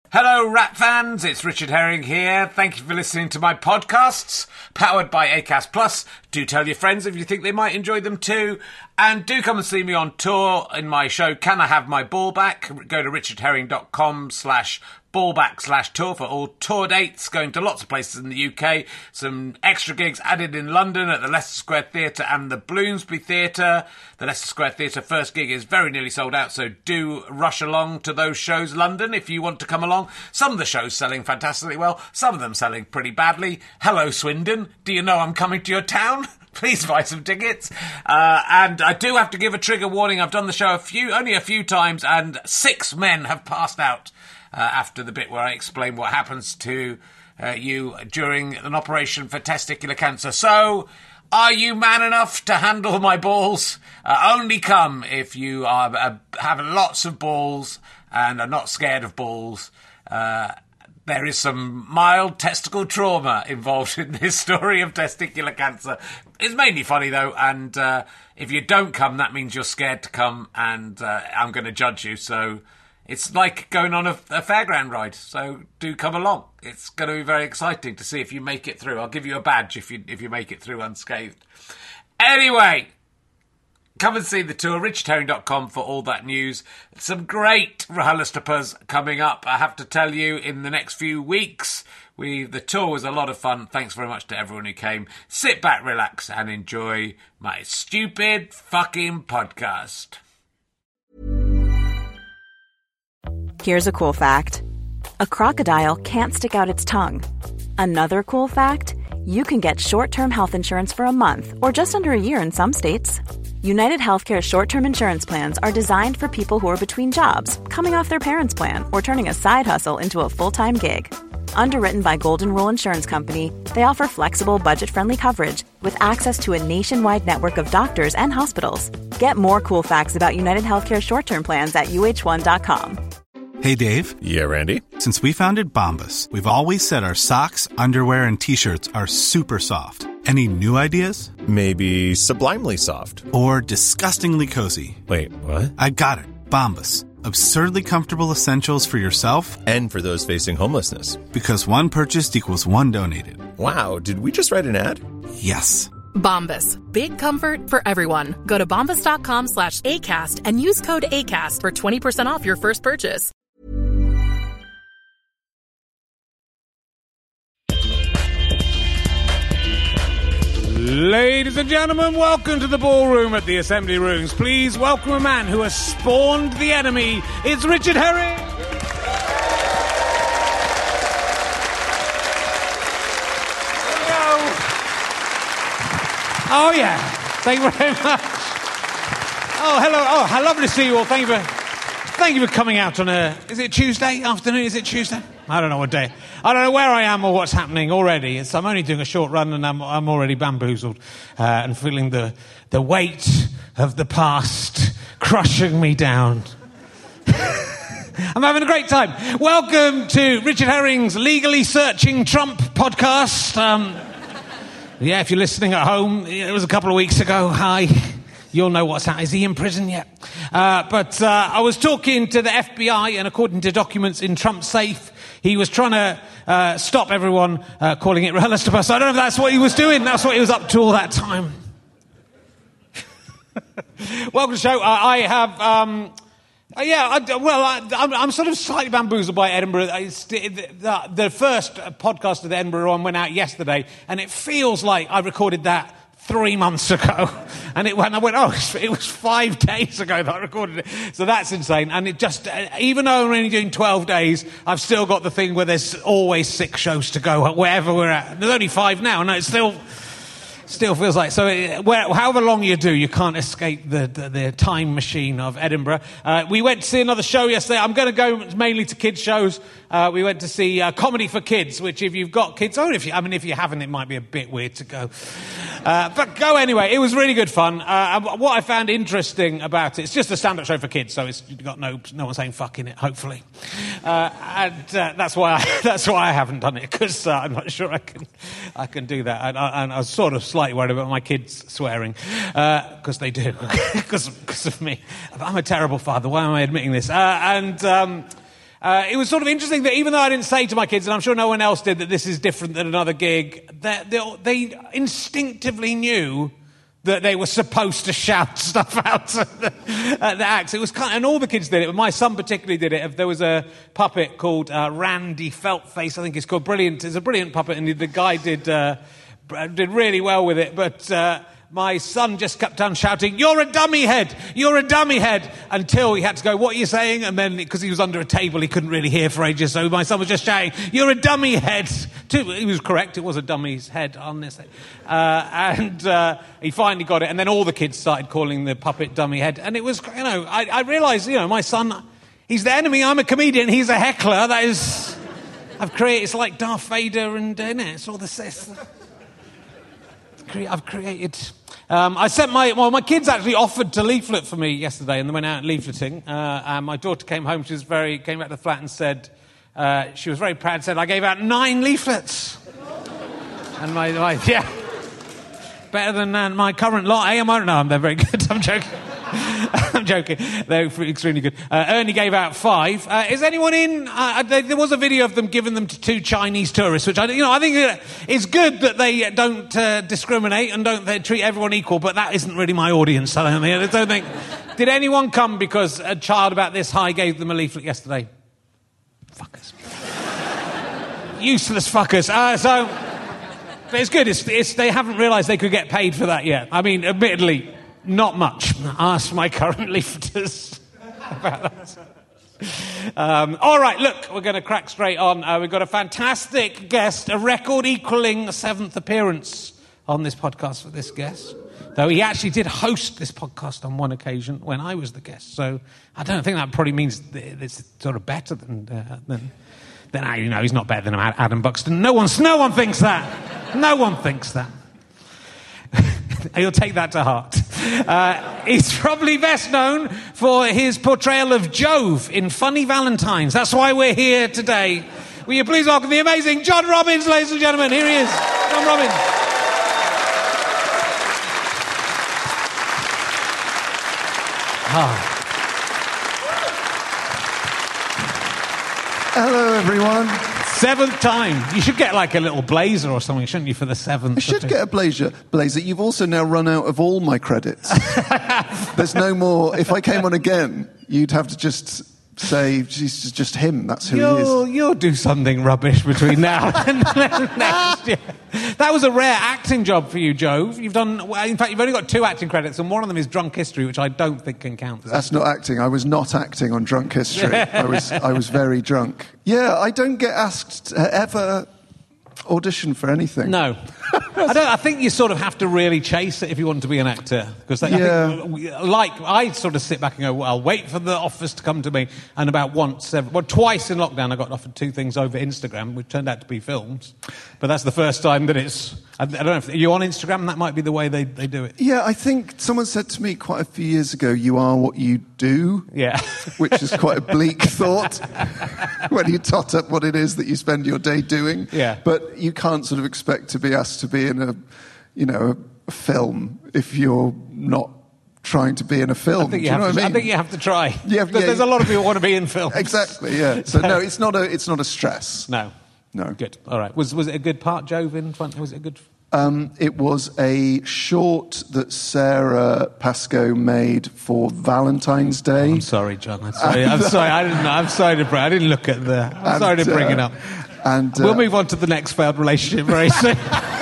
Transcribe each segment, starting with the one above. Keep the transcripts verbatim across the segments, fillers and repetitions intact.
Hello, Rat fans. It's Richard Herring here. Thank you for listening to my podcasts, powered by Acast Plus. Do tell your friends if you think they might enjoy them too. And do come and see me on tour in my show, Can I Have My Ball Back? Go to richardherring.com slash ballback slash tour for all tour dates, going to lots of places in the U K. Some extra gigs added in London at the Leicester Square Theatre and the Bloomsbury Theatre. The Leicester Square Theatre first gig is very nearly sold out, so do rush along to those shows, London, if you want to come along. Some of the shows selling fantastically well, some of them selling pretty badly. Hello, Swindon. Do you know I'm coming to your town? Please buy some tickets. Uh, and I do have to give a trigger warning. I've done the show a few, only a few times, and six men have passed out uh, after the bit where I explain what happens to uh, you during an operation for testicular cancer. So, are you man enough to handle my balls? Uh, only come if you are uh, have lots of balls and are not scared of balls. Uh, There is some mild testicle trauma involved in this story of testicular cancer. It's mainly funny, though, and uh, if you don't come, that means you're scared to come, and uh, I'm going to judge you. So it's like going on a, a fairground ride, so do come along. It's going to be very exciting to see if you make it through. I'll give you a badge if you if you make it through unscathed. Anyway, come and see the tour, richard herring dot com for all that news. Some great RHLSTPs coming up, I have to tell you, in the next few weeks. We The tour was a lot of fun. Thanks very much to everyone who came. Sit back, relax, and enjoy my stupid fucking podcast. Here's a cool fact. A crocodile can't stick out its tongue. Another cool fact, you can get short-term health insurance for a month or just under a year in some states. United Healthcare short-term insurance plans are designed for people who are between jobs, coming off their parents' plan, or turning a side hustle into a full-time gig. Underwritten by Golden Rule Insurance Company, they offer flexible, budget-friendly coverage with access to a nationwide network of doctors and hospitals. Get more cool facts about United Healthcare short-term plans at U H one dot com. Hey, Dave. Yeah, Randy. Since we founded Bombas, we've always said our socks, underwear, and T-shirts are super soft. Any new ideas? Maybe sublimely soft. Or disgustingly cozy. Wait, what? I got it. Bombas. Absurdly comfortable essentials for yourself and for those facing homelessness. Because one purchased equals one donated. Wow, did we just write an ad? Yes. Bombas. Big comfort for everyone. Go to bombas.com slash ACAST and use code ACAST for twenty percent off your first purchase. Ladies and gentlemen, welcome to the ballroom at the Assembly Rooms. Please welcome a man who has spawned the enemy. It's Richard Herring. Hello. Oh, yeah. Thank you very much. Oh, hello. Oh, how lovely to see you all. Thank you for, thank you for coming out on a... Is it Tuesday afternoon? Is it Tuesday? I don't know what day. I don't know where I am or what's happening already. It's, I'm only doing a short run and I'm, I'm already bamboozled uh, and feeling the, the weight of the past crushing me down. I'm having a great time. Welcome to Richard Herring's Legally Searching Trump podcast. Um, yeah, if you're listening at home, it was a couple of weeks ago. Hi. You'll know what's happening. Is he in prison yet? Uh, but uh, I was talking to the F B I, and according to documents in Trump's safe, he was trying to uh, stop everyone uh, calling it RHLSTP. So I don't know if that's what he was doing. That's what he was up to all that time. Welcome to the show. Uh, I have... Um, uh, yeah, I, well, I, I'm, I'm sort of slightly bamboozled by Edinburgh. It's, the, the first podcast of the Edinburgh one went out yesterday, and it feels like I recorded that three months ago. And it went, I went, oh, it was five days ago that I recorded it. So that's insane. And it just, even though I'm only doing twelve days, I've still got the thing where there's always six shows to go, wherever we're at. There's only five now, and it still, still feels like, so it, where, however long you do, you can't escape the, the, the time machine of Edinburgh. Uh, we went to see another show yesterday. I'm going to go mainly to kids' shows. Uh, we went to see uh, Comedy for Kids, which if you've got kids, or if you, I mean, if you haven't, it might be a bit weird to go. Uh, but go anyway. It was really good fun. Uh, what I found interesting about it, it's just a stand-up show for kids, so it's got no no one saying fuck in it, hopefully. Uh, and uh, that's why I, that's why I haven't done it, because uh, I'm not sure I can I can do that. And I, and I was sort of slightly worried about my kids swearing, because uh, they do, because of me. I'm a terrible father. Why am I admitting this? Uh, and. Um, Uh, it was sort of interesting that even though I didn't say to my kids, and I'm sure no one else did, that this is different than another gig, that they, they instinctively knew that they were supposed to shout stuff out at the, at the acts. It was kind of, and all the kids did it, but my son particularly did it. There was a puppet called uh, Randy Feltface, I think it's called. Brilliant. It's a brilliant puppet, and the guy did uh, did really well with it, but... Uh, My son just kept on shouting, "You're a dummy head! You're a dummy head!" until he had to go, "What are you saying?" And then, because he was under a table, he couldn't really hear for ages, so my son was just shouting, "You're a dummy head!" He was correct, it was a dummy's head on this head. Uh, and uh, he finally got it, and then all the kids started calling the puppet dummy head. And it was, you know, I, I realised, you know, my son, he's the enemy, I'm a comedian, he's a heckler. That is, I've created, it's like Darth Vader and, uh, you know, it's all the... It's, I've created... Um, I sent my... Well, my kids actually offered to leaflet for me yesterday, and they went out leafleting. Uh, and my daughter came home, she was very... came back to the flat and said... Uh, she was very proud, said, "I gave out nine leaflets." And my... my yeah. Better than uh, my current lot, eh? I don't know, they're very good. I'm joking. I'm joking. They're extremely good. Uh, Ernie gave out five. Uh, is anyone in? Uh, they, there was a video of them giving them to two Chinese tourists, which I, you know, I think it's good that they don't uh, discriminate and don't they treat everyone equal. But that isn't really my audience. I don't think. I don't think. Did anyone come because a child about this high gave them a leaflet yesterday? Fuckers. Useless fuckers. Uh, so, but it's good. It's, it's, they haven't realised they could get paid for that yet. I mean, admittedly. Not much. Ask my current leafleters about that. Um, all right, look, we're going to crack straight on. Uh, we've got a fantastic guest, a record-equalling seventh appearance on this podcast for this guest. Though he actually did host this podcast on one occasion when I was the guest. So I don't think that probably means it's sort of better than... Uh, than then, you know, he's not better than Adam Buxton. No one's, no one thinks that. No one thinks that. He'll take that to heart. Uh, he's probably best known for his portrayal of Jove in Funny Valentines. That's why we're here today. Will you please welcome the amazing John Robbins, ladies and gentlemen. Here he is, John Robbins. Oh. Hello, everyone. Seventh time. You should get like a little blazer or something, shouldn't you, for the seventh? I should get a blazer. Blazer. You've also now run out of all my credits. There's no more. If I came on again, you'd have to just say, "She's just him. That's who you'll, he is." You'll do something rubbish between now and next year. That was a rare acting job for you, Jove. You've done. In fact, you've only got two acting credits, and one of them is Drunk History, which I don't think can count. That's not acting. I was not acting on Drunk History. I was. I was very drunk. Yeah, I don't get asked to ever audition for anything. No. I don't. I think you sort of have to really chase it if you want to be an actor, because yeah. like I sort of sit back and go, "Well, I'll wait for the offers to come to me." And about once, every, well, twice in lockdown, I got offered two things over Instagram, which turned out to be films. But that's the first time that it's. I, I don't know if are you on Instagram. That might be the way they, they do it. Yeah, I think someone said to me quite a few years ago, "You are what you do." Yeah, which is quite a bleak thought when you tot up what it is that you spend your day doing. Yeah, but you can't sort of expect to be asked to be in a, you know, a film if you're not trying to be in a film. I think you, Do you have know to, what I mean? I think you have to try. Yeah, there's, yeah, there's a lot of people who want to be in films. Exactly. Yeah. So no, it's not a it's not a stress. No. No. Good. All right. Was was it a good part, Jove? In was it a good? Um, it was a short that Sarah Pascoe made for Valentine's Day. Oh, I'm sorry, John. I'm sorry. I'm sorry. I didn't know. I'm sorry to bring. I didn't look at the. I'm and, sorry to bring uh, it up. And uh, we'll move on to the next failed relationship very soon.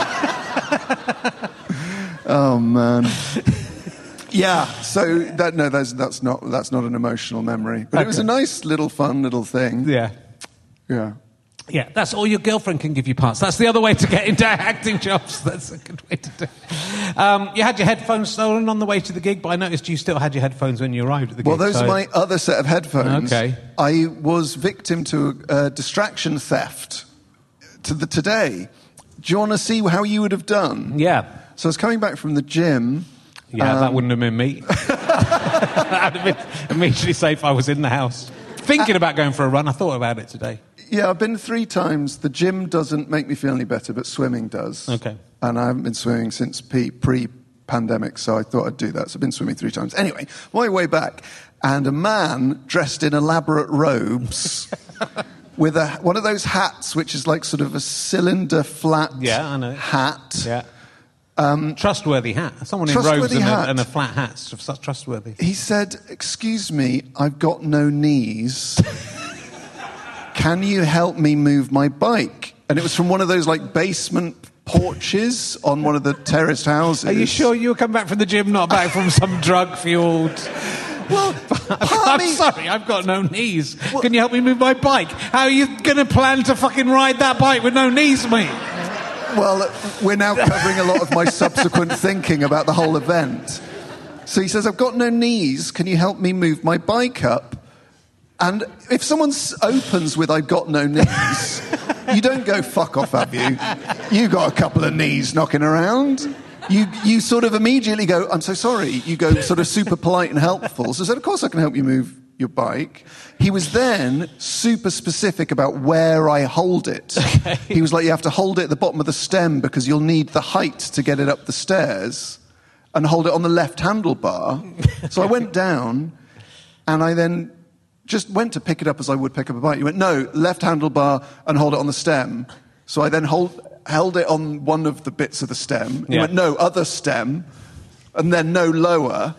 Oh man. Yeah. So that no, that's that's not that's not an emotional memory, but okay. It was a nice little fun little thing. Yeah. Yeah. Yeah, that's all your girlfriend can give you parts. That's the other way to get into acting jobs. That's a good way to do it. Um, you had your headphones stolen on the way to the gig, but I noticed you still had your headphones when you arrived at the gig. Well, those so... are my other set of headphones. Okay. I was victim to uh, distraction theft to the today. Do you want to see how you would have done? Yeah. So I was coming back from the gym. Yeah, um... that wouldn't have been me. I'd have been immediately safe. I was in the house. Thinking about going for a run. I thought about it today. Yeah, I've been three times. The gym doesn't make me feel any better, but swimming does. Okay. And I haven't been swimming since pre- pandemic, so I thought I'd do that. So I've been swimming three times. Anyway, my way back, and a man dressed in elaborate robes with a one of those hats, which is like sort of a cylinder flat yeah, I know. hat. Yeah. Um, trustworthy hat. Someone in robes and a, and a flat hat. Such trustworthy. He said, "Excuse me, I've got no knees. Can you help me move my bike?" And it was from one of those like basement porches on one of the terraced houses. Are you sure you come back from the gym, not back from some drug-fueled... Well, I'm me... sorry, I've got no knees. Well, can you help me move my bike? How are you going to plan to fucking ride that bike with no knees, mate? Well, we're now covering a lot of my subsequent thinking about the whole event. So he says, "I've got no knees. Can you help me move my bike up?" And if someone opens with "I've got no knees," you don't go, "Fuck off, have you? You got a couple of knees knocking around." You you sort of immediately go, "I'm so sorry." You go sort of super polite and helpful. So I said, "Of course I can help you move your bike." He was then super specific about where I hold it. Okay. He was like, "You have to hold it at the bottom of the stem because you'll need the height to get it up the stairs, and hold it on the left handlebar." So I went down, and I then just went to pick it up as I would pick up a bike. He went, "No, left handlebar and hold it on the stem." So I then hold... held it on one of the bits of the stem. He yeah. went, "No, other stem," and then "no, lower."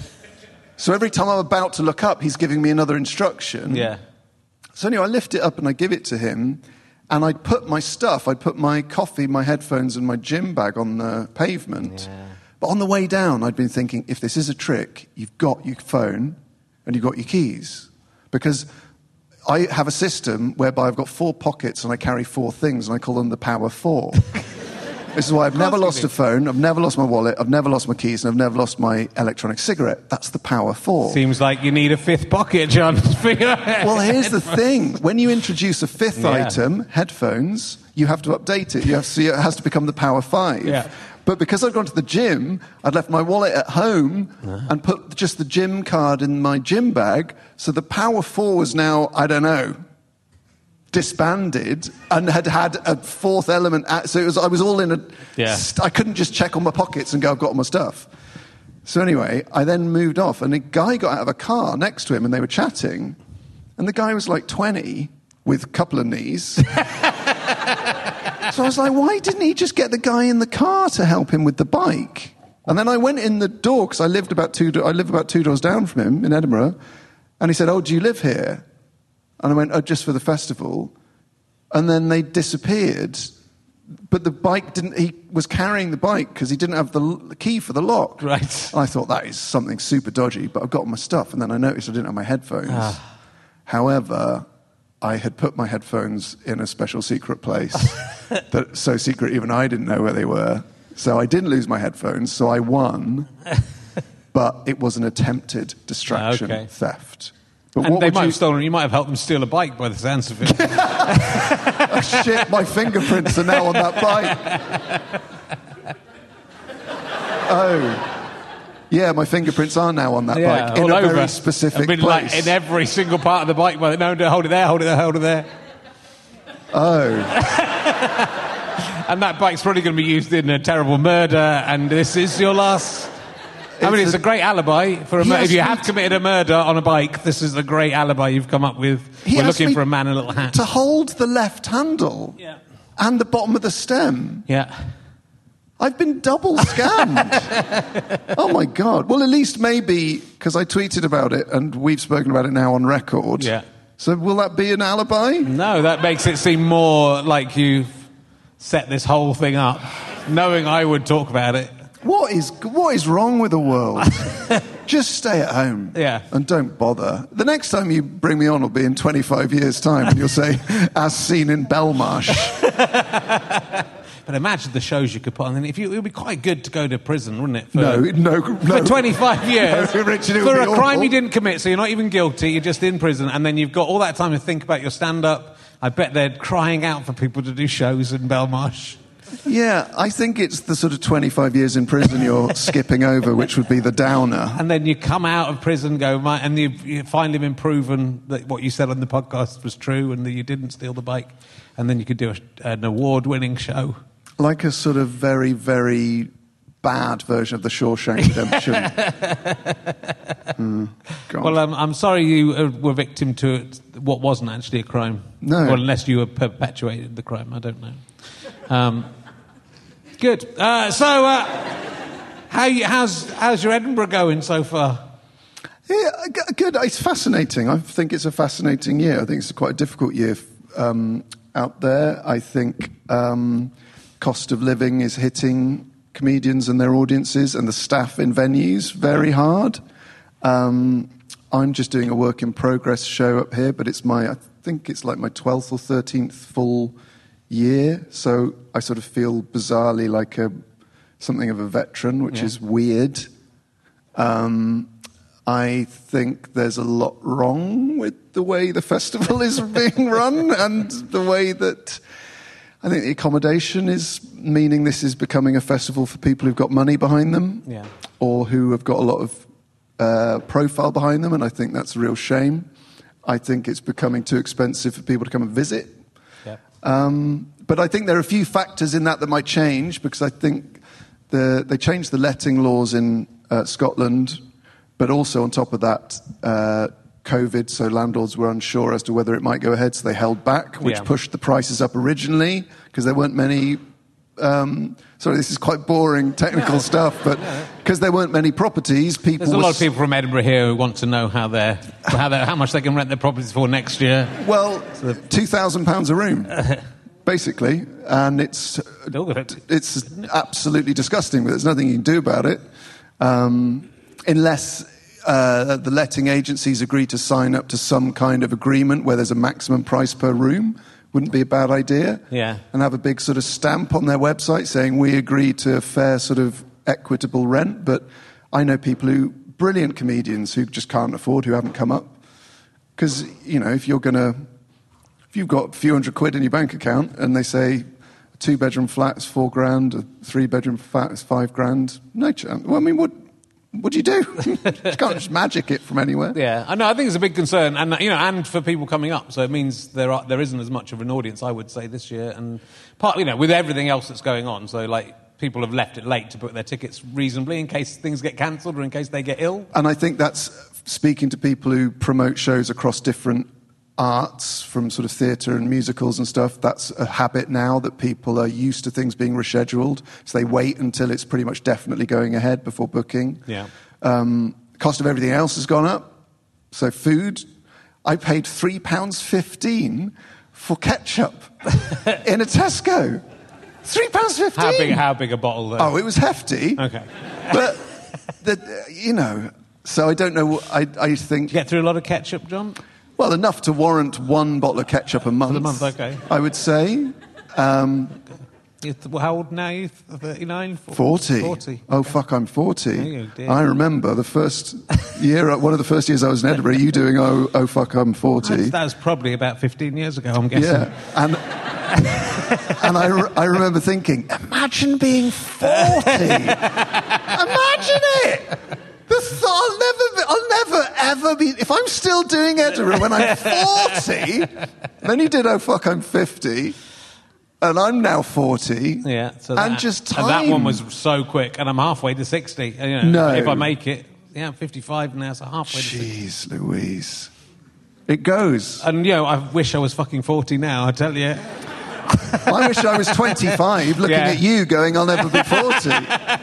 So every time I'm about to look up, he's giving me another instruction. Yeah. So anyway, I lift it up and I give it to him, and I'd put my stuff, I'd put my coffee, my headphones, and my gym bag on the pavement. Yeah. But on the way down, I'd been thinking, if this is a trick, you've got your phone and you've got your keys. Because I have a system whereby I've got four pockets and I carry four things, and I call them the Power Four. This is why I've never lost a phone, I've never lost my wallet, I've never lost my keys, and I've never lost my electronic cigarette. That's the Power Four. Seems like you need a fifth pocket, John. Well, here's the thing. When you introduce a fifth yeah. item, headphones, you have to update it. You have to see it has to become the Power Five. Yeah. But because I'd gone to the gym, I'd left my wallet at home uh-huh. and put just the gym card in my gym bag. So the Power Four was now, I don't know, disbanded and had had a fourth element. At, so it was, I was all in a... Yeah. St- I couldn't just check all my pockets and go, "I've got all my stuff." So anyway, I then moved off, and a guy got out of a car next to him, and they were chatting. And the guy was like twenty with a couple of knees. So I was like, why didn't he just get the guy in the car to help him with the bike? And then I went in the door, because I lived about two do- I live about two doors down from him in Edinburgh. And he said, "Oh, do you live here?" And I went, "Oh, just for the festival." And then they disappeared. But the bike didn't... He was carrying the bike because he didn't have the, l- the key for the lock. Right. And I thought, that is something super dodgy. But I've got my stuff. And then I noticed I didn't have my headphones. Ah. However... I had put my headphones in a special secret place, that so secret even I didn't know where they were. So I didn't lose my headphones, so I won, but it was an attempted distraction okay. theft. But and what they would might you... have stolen, you might have helped them steal a bike by the sounds of it. Oh, shit, my fingerprints are now on that bike. Oh. Yeah, my fingerprints are now on that yeah, bike in all a over. very specific I've been place. Like in every single part of the bike. Well, no, no, hold it there, hold it there, hold it there. Oh. And that bike's probably going to be used in a terrible murder, and this is your last... I mean, it's, it's a, a great alibi for a mur- if you have committed a murder on a bike. This is a great alibi you've come up with. He We're looking me for a man in a little hat to hold the left handle yeah. and the bottom of the stem. Yeah. I've been double scammed. Oh, my God. Well, at least maybe, because I tweeted about it and we've spoken about it now on record. Yeah. So will that be an alibi? No, that makes it seem more like you've set this whole thing up, knowing I would talk about it. What is what is wrong with the world? Just stay at home yeah. and don't bother. The next time you bring me on will be in twenty-five years' time, and you'll say, as seen in Belmarsh. But imagine the shows you could put on. And if you, it would be quite good to go to prison, wouldn't it? For, no, no, no. For twenty-five years. No, Richard, for a awful. crime you didn't commit, so you're not even guilty, you're just in prison, and then you've got all that time to think about your stand-up. I bet they're crying out for people to do shows in Belmarsh. Yeah, I think it's the sort of twenty-five years in prison you're skipping over, which would be the downer. And then you come out of prison, go, and you've, you've finally been proven that what you said on the podcast was true and that you didn't steal the bike. And then you could do a, an award-winning show. Like a sort of very, very bad version of the Shawshank Redemption. mm, God. Well, um, I'm sorry you uh, were victim to it, what wasn't actually a crime. No. Well, unless you have perpetuated the crime. I don't know. Um, good. Uh, so, uh, how you, how's, how's your Edinburgh going so far? Yeah, g- good. It's fascinating. I think it's a fascinating year. I think it's quite a difficult year um, out there. I think um, cost of living is hitting comedians and their audiences and the staff in venues very hard. Um, I'm just doing a work in progress show up here, but it's my, I think it's like my twelfth or thirteenth full year. So I sort of feel bizarrely like a something of a veteran, which yeah. is weird. Um, I think there's a lot wrong with the way the festival is being run and the way that I think the accommodation is meaning this is becoming a festival for people who've got money behind them yeah. or who have got a lot of uh, profile behind them, and I think that's a real shame. I think it's becoming too expensive for people to come and visit. Yeah. Um, but I think there are a few factors in that that might change, because I think the, they changed the letting laws in uh, Scotland. But also on top of that, uh, COVID, so landlords were unsure as to whether it might go ahead, so they held back, which yeah. pushed the prices up originally, because there weren't many... Um, sorry, this is quite boring technical yeah. stuff, but because yeah. there weren't many properties, people... There's a lot of people from Edinburgh here who want to know how they're, how, they're, how much they can rent their properties for next year. Well, so two thousand pounds a room, basically, and it's, it's absolutely disgusting, but there's nothing you can do about it. Um... Unless uh, the letting agencies agree to sign up to some kind of agreement where there's a maximum price per room, wouldn't be a bad idea. Yeah. And have a big sort of stamp on their website saying we agree to a fair sort of equitable rent. But I know people who, brilliant comedians who just can't afford, who haven't come up. Because, you know, if you're going to, if you've got a few hundred quid in your bank account and they say a two-bedroom flat is four grand, a three-bedroom flat is five grand, no chance. Well, I mean, what... What do you do? You can't just magic it from anywhere. Yeah, I know. I think it's a big concern, and you know, and for people coming up. So it means there are there isn't as much of an audience, I would say, this year, and part, you know, with everything else that's going on. So like, people have left it late to book their tickets reasonably in case things get cancelled or in case they get ill. And I think that's speaking to people who promote shows across different arts, from sort of theatre and musicals and stuff. That's a habit now, that people are used to things being rescheduled, so they wait until it's pretty much definitely going ahead before booking. Yeah. Um, cost of everything else has gone up. So food, I paid three pounds fifteen for ketchup in a Tesco. three pounds fifteen! How big, how big a bottle, though? Oh, it was hefty. Okay. But, the, you know, so I don't know, I, I think... Do you get through a lot of ketchup, John? Well, enough to warrant one bottle of ketchup a month. A month, okay. I would say. Um, Th- how old now are you? thirty-nine? forty. forty. Oh, fuck, I'm forty. Oh, dear. I remember the first year, one of the first years I was in Edinburgh, you doing, oh, oh fuck, I'm forty. That's, that was probably about fifteen years ago, I'm guessing. Yeah, and, and I, re- I remember thinking, imagine being forty. Imagine it. The thought, I'll never, be, I'll never ever be. If I'm still doing Edinburgh when I'm forty, then you did. Oh fuck, I'm fifty, and I'm now forty. Yeah, so and that, just time. And that one was so quick, and I'm halfway to sixty. You know, no, if I make it, yeah, I'm fifty-five now, so halfway. Jeez, to sixty. Louise, it goes. And you know, I wish I was fucking forty now. I tell you. I wish I was twenty-five, looking yeah. at you, going, "I'll never be forty."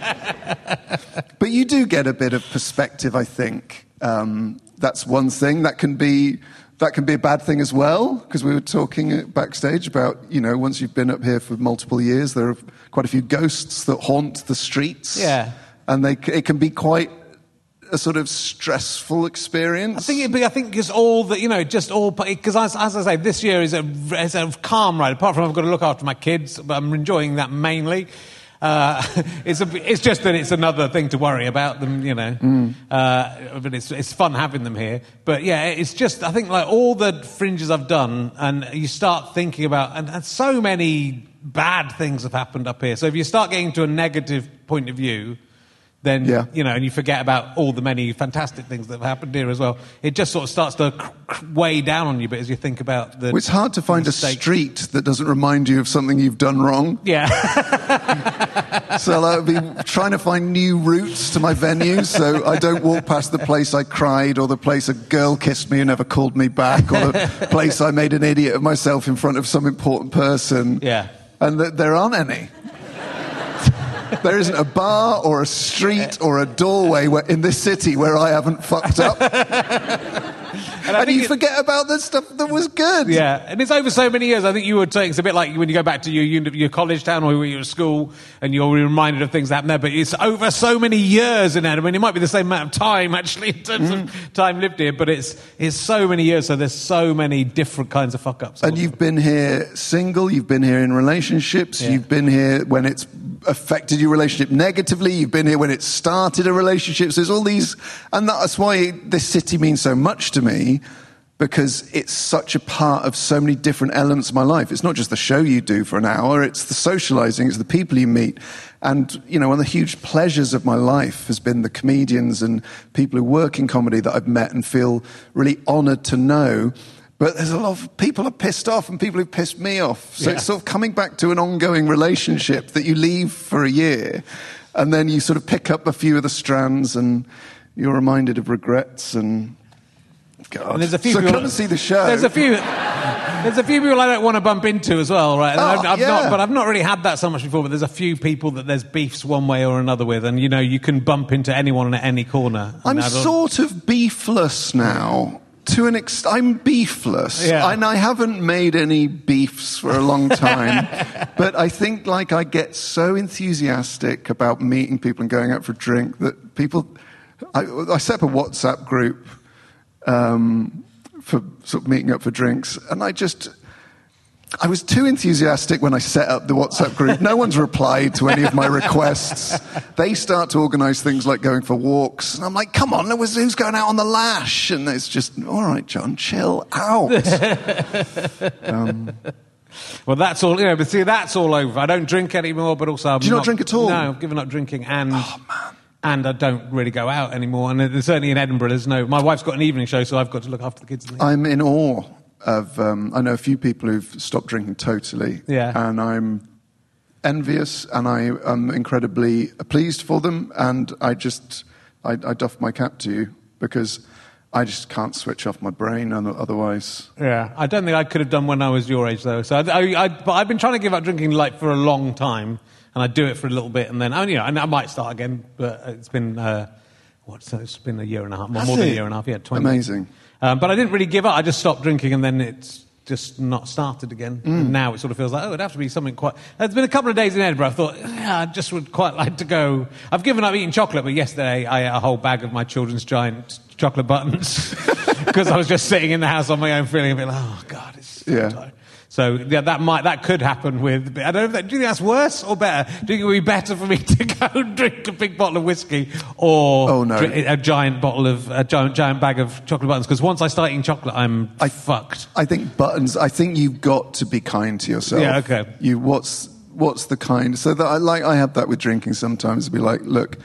But you do get a bit of perspective, I think. Um, that's one thing. That can be that can be a bad thing as well, because we were talking backstage about, you know, once you've been up here for multiple years, there are quite a few ghosts that haunt the streets. Yeah, and they it can be quite a sort of stressful experience. I think it'd be, I think it's all that, you know, just all, because as, as I say, this year is a, is a calm ride, apart from I've got to look after my kids, but I'm enjoying that mainly. Uh, it's a, it's just that it's another thing to worry about them, you know. Mm. Uh, but it's it's fun having them here. But yeah, it's just, I think, like all the fringes I've done, and you start thinking about, and, and so many bad things have happened up here. So if you start getting to a negative point of view, then, Yeah. you know, and you forget about all the many fantastic things that have happened here as well. It just sort of starts to cr- cr- weigh down on you a bit as you think about the... Well, it's hard to find mistakes. a street that doesn't remind you of something you've done wrong. Yeah. So I'll be trying to find new routes to my venues so I don't walk past the place I cried or the place a girl kissed me and never called me back or the place I made an idiot of myself in front of some important person. Yeah. And th- there aren't any. There isn't a bar or a street or a doorway where, in this city where I haven't fucked up. And, I And think you it- forget about the stuff that was good. Yeah, and it's over so many years. I think you were saying it's a bit like when you go back to your uni- your college town or your school and you're reminded of things that happened there, but it's over so many years in it. I mean, it might be the same amount of time, actually, in terms Mm. of time lived here, but it's it's so many years, so there's so many different kinds of fuck-ups. And you've been here single, you've been here in relationships, Yeah. you've been here when it's affected your relationship negatively, you've been here when it started a relationship. So there's all these, and that's why this city means so much to me, because it's such a part of so many different elements of my life. It's not just the show you do for an hour, it's the socializing, it's the people you meet. And, you know, one of the huge pleasures of my life has been the comedians and people who work in comedy that I've met and feel really honored to know. But there's a lot of people who are pissed off and people who've pissed me off. So Yeah. it's sort of coming back to an ongoing relationship that you leave for a year. And then you sort of pick up a few of the strands and you're reminded of regrets and... God. And there's a few so people, come and see the show. There's a few. There's a few people I don't want to bump into as well, right? And Oh, I've, I've yeah. not, but I've not really had that so much before. But there's a few people that there's beefs one way or another with, and you know you can bump into anyone at any corner. I'm And I don't- sort of beefless now. To an extent, I'm beefless. Yeah. And I haven't made any beefs for a long time. But I think, like, I get so enthusiastic about meeting people and going out for a drink that people... I, I set up a WhatsApp group um, for sort of meeting up for drinks, and I just... I was too enthusiastic when I set up the WhatsApp group. No one's replied to any of my requests. They start to organise things like going for walks. And I'm like, come on, there was, who's going out on the lash? And it's just, all right, John, chill out. um, Well, that's all. You know, but see, that's all over. I don't drink anymore, but also I'm Do you not drink at all? No, I've given up drinking, and oh, man. and I don't really go out anymore. And there's certainly in Edinburgh, there's no. My wife's got an evening show, so I've got to look after the kids. And I'm in awe of, um, I know a few people who've stopped drinking totally. Yeah. And I'm envious and I am incredibly pleased for them. And I just, I, I doff my cap to you because I just can't switch off my brain otherwise. Yeah, I don't think I could have done when I was your age, though. So, I, I, I, but I've been trying to give up drinking like for a long time, and I do it for a little bit, and then, I mean, you know, and I might start again. But it's been uh, what? It's been a year and a half, more, Has more than it? a year and a half. Yeah, twenty. Amazing. Um, but I didn't really give up. I just stopped drinking, and then it's just not started again. Mm. And now it sort of feels like, oh, it'd have to be something quite... There's been a couple of days in Edinburgh I thought, yeah, I just would quite like to go... I've given up eating chocolate, but yesterday I ate a whole bag of my children's giant chocolate buttons because I was just sitting in the house on my own feeling a bit like, oh, God, it's so Yeah. tired. So yeah, that might that could happen with. I don't know. If that, do you think that's worse or better? Do you think it would be better for me to go and drink a big bottle of whiskey or Oh, no. drink a giant bottle of a giant giant bag of chocolate buttons? Because once I start eating chocolate, I'm I- fucked. I think buttons. I think you've got to be kind to yourself. Yeah, okay. You what's what's the kind? So that I like. I have that with drinking sometimes. To be like, look,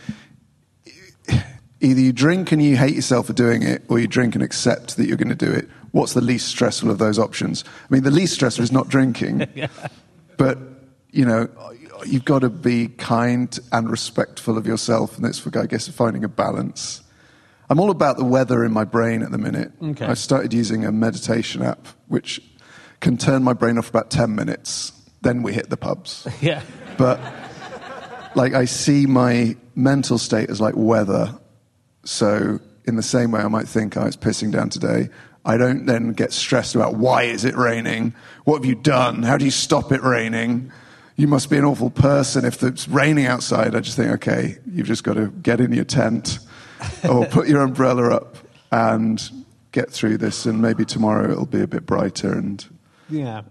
either you drink and you hate yourself for doing it, or you drink and accept that you're going to do it. What's the least stressful of those options? I mean, the least stressful is not drinking, Yeah. but you know, you've got to be kind and respectful of yourself, and that's, I guess, finding a balance. I'm all about the weather in my brain at the minute. Okay. I started using a meditation app, which can turn my brain off for about ten minutes. Then we hit the pubs. Yeah. But, like, I see my mental state as like weather. So, in the same way I might think, oh, it's pissing down today, I don't then get stressed about why is it raining? What have you done? How do you stop it raining? You must be an awful person if it's raining outside. I just think, okay, you've just got to get in your tent or put your umbrella up and get through this, and maybe tomorrow it'll be a bit brighter. And Yeah.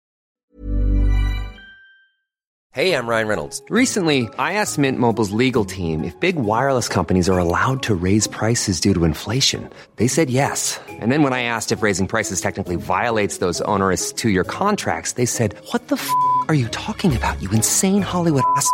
Hey, I'm Ryan Reynolds. Recently, I asked Mint Mobile's legal team if big wireless companies are allowed to raise prices due to inflation. They said yes. And then when I asked if raising prices technically violates those onerous two-year contracts, they said, what the f*** are you talking about, you insane Hollywood ass f-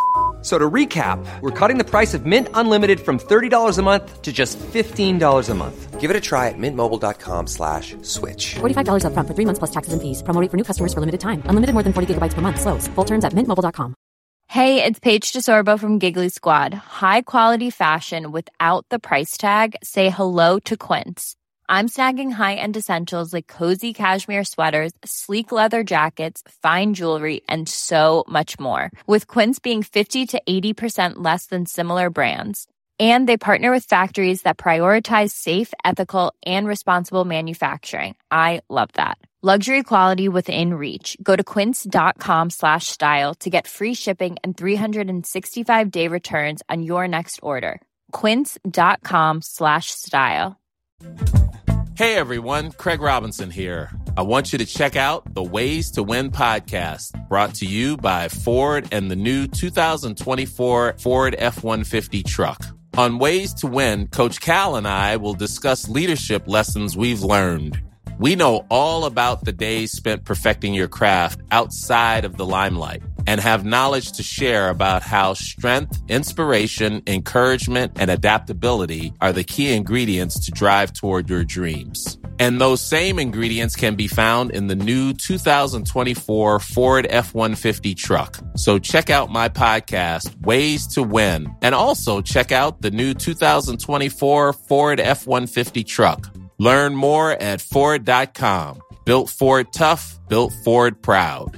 So to recap, we're cutting the price of Mint Unlimited from thirty dollars a month to just fifteen dollars a month. Give it a try at mintmobile.com slash switch. forty-five dollars up front for three months plus taxes and fees. Promo rate for new customers for limited time. Unlimited more than forty gigabytes per month. Slows full terms at mint mobile dot com. Hey, it's Paige DeSorbo from Giggly Squad. High quality fashion without the price tag. Say hello to Quince. I'm snagging high-end essentials like cozy cashmere sweaters, sleek leather jackets, fine jewelry, and so much more. With Quince being fifty to eighty percent less than similar brands. And they partner with factories that prioritize safe, ethical, and responsible manufacturing. I love that. Luxury quality within reach. Go to quince.com slash style to get free shipping and three sixty-five day returns on your next order. Quince.com slash style. Hey everyone, Craig Robinson here. I want you to check out the Ways to Win podcast, brought to you by Ford and the new two thousand twenty-four Ford F one fifty truck. On Ways to Win, Coach Cal and I will discuss leadership lessons we've learned. We know all about the days spent perfecting your craft outside of the limelight and have knowledge to share about how strength, inspiration, encouragement, and adaptability are the key ingredients to drive toward your dreams. And those same ingredients can be found in the new two thousand twenty-four Ford F one fifty truck. So check out my podcast, Ways to Win, and also check out the new two thousand twenty-four Ford F one fifty truck. Learn more at Ford dot com. Built Ford tough, built Ford proud.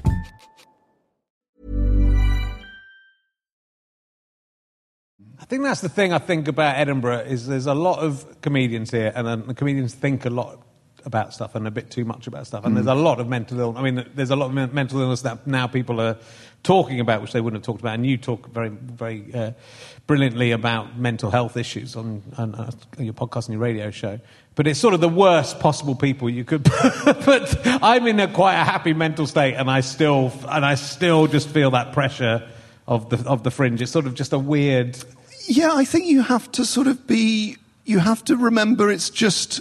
I think that's the thing I think about Edinburgh is there's a lot of comedians here, and uh, the comedians think a lot about stuff and a bit too much about stuff. And mm. there's a lot of mental illness. I mean, there's a lot of mental illness that now people are talking about, which they wouldn't have talked about. And you talk very, very uh, brilliantly about mental health issues on, on uh, your podcast and your radio show. But it's sort of the worst possible people you could. But I'm in a quite a happy mental state, and I still and I still just feel that pressure of the of the fringe. It's sort of just a weird. Yeah, I think you have to sort of be. You have to remember it's just.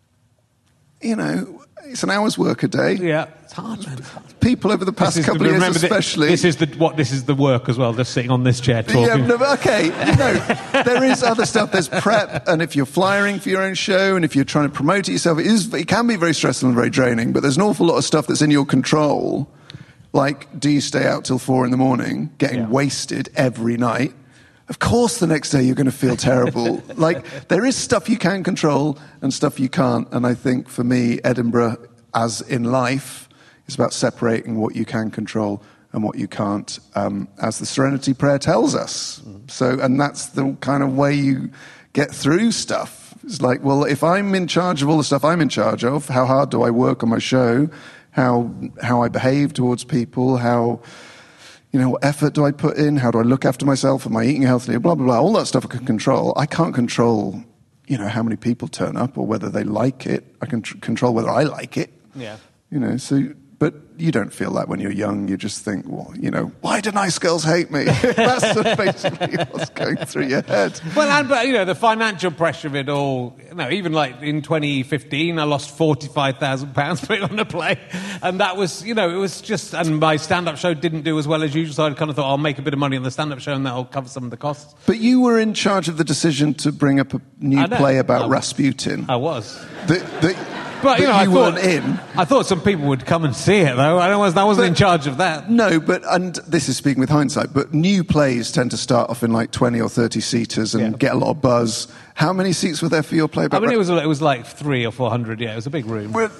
You know, it's an hour's work a day. Yeah, it's hard, man. It's hard. People over the past couple the, of years, especially. This is the what. This is the work as well. Just sitting on this chair talking. Yeah, no, okay. No, there is other stuff. There's prep, and if you're flyering for your own show, and if you're trying to promote it yourself, it is. It can be very stressful and very draining. But there's an awful lot of stuff that's in your control. Like, do you stay out till four in the morning, getting yeah. wasted every night? Of course, the next day you're going to feel terrible. Like, there is stuff you can control and stuff you can't. And I think for me, Edinburgh, as in life, is about separating what you can control and what you can't, um, as the Serenity Prayer tells us. Mm. So, and that's the kind of way you get through stuff. It's like, well, if I'm in charge of all the stuff I'm in charge of, how hard do I work on my show? How how I behave towards people? How... You know, what effort do I put in? How do I look after myself? Am I eating healthily? Blah, blah, blah. All that stuff I can control. I can't control, you know, how many people turn up or whether they like it. I can tr- control whether I like it. Yeah. You know, so, but you don't feel that when you're young. You just think, well, you know, why do nice girls hate me? That's sort of basically what's going through your head. Well, and, but, you know, the financial pressure of it all, you know, even like in twenty fifteen, I lost forty-five thousand pounds putting on a play. And that was, you know, it was just, and my stand-up show didn't do as well as usual, so I kind of thought I'll make a bit of money on the stand-up show and that'll cover some of the costs. But you were in charge of the decision to bring up a new play about I, Rasputin. I was. The, the, But, you know, you I thought, weren't in. I thought some people would come and see it, though. I was, I wasn't but, in charge of that. No, but, and this is speaking with hindsight, but new plays tend to start off in like twenty or thirty seaters and yeah. get a lot of buzz. How many seats were there for your play? I mean, it was, it was like three or four hundred, yeah. It was a big room. Well,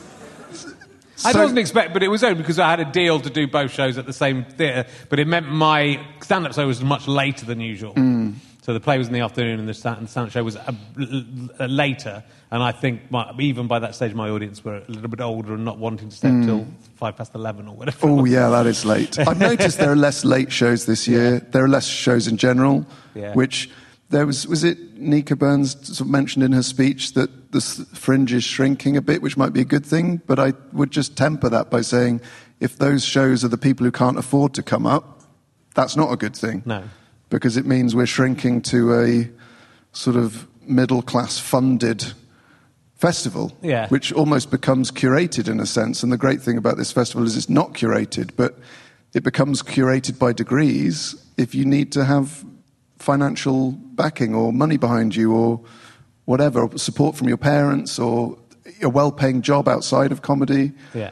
so, I wasn't expecting, but it was only because I had a deal to do both shows at the same theatre, but it meant my stand-up show was much later than usual. Mm. So the play was in the afternoon and the stand-up show was a, a, a later. And I think my, even by that stage, my audience were a little bit older and not wanting to stay mm. until five past eleven or whatever. Oh, yeah, that is late. I've noticed there are less late shows this year. Yeah. There are less shows in general, yeah. which there was, was it Nika Burns sort of mentioned in her speech that the fringe is shrinking a bit, which might be a good thing. But I would just temper that by saying if those shows are the people who can't afford to come up, that's not a good thing. No. Because it means we're shrinking to a sort of middle-class funded festival, yeah. which almost becomes curated in a sense. And the great thing about this festival is it's not curated, but it becomes curated by degrees, if you need to have financial backing or money behind you or whatever, or support from your parents or a well-paying job outside of comedy. Yeah.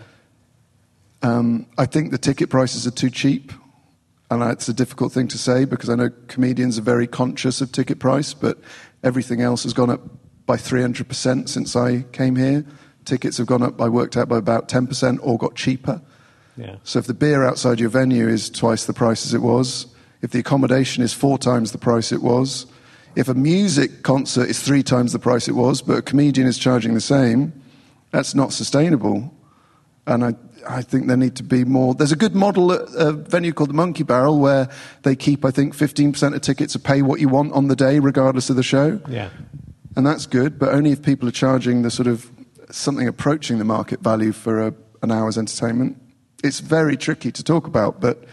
Um, I think the ticket prices are too cheap, and it's a difficult thing to say because I know comedians are very conscious of ticket price, but everything else has gone up by three hundred percent since I came here. Tickets have gone up, I worked out, by about ten percent or got cheaper. Yeah. So if the beer outside your venue is twice the price as it was, if the accommodation is four times the price it was, if a music concert is three times the price it was, but a comedian is charging the same, that's not sustainable. And I, I think there need to be more. There's a good model at a venue called the Monkey Barrel where they keep, I think, fifteen percent of tickets to pay what you want on the day, regardless of the show. Yeah. And that's good, but only if people are charging the sort of something approaching the market value for a, an hour's entertainment. It's very tricky to talk about, but,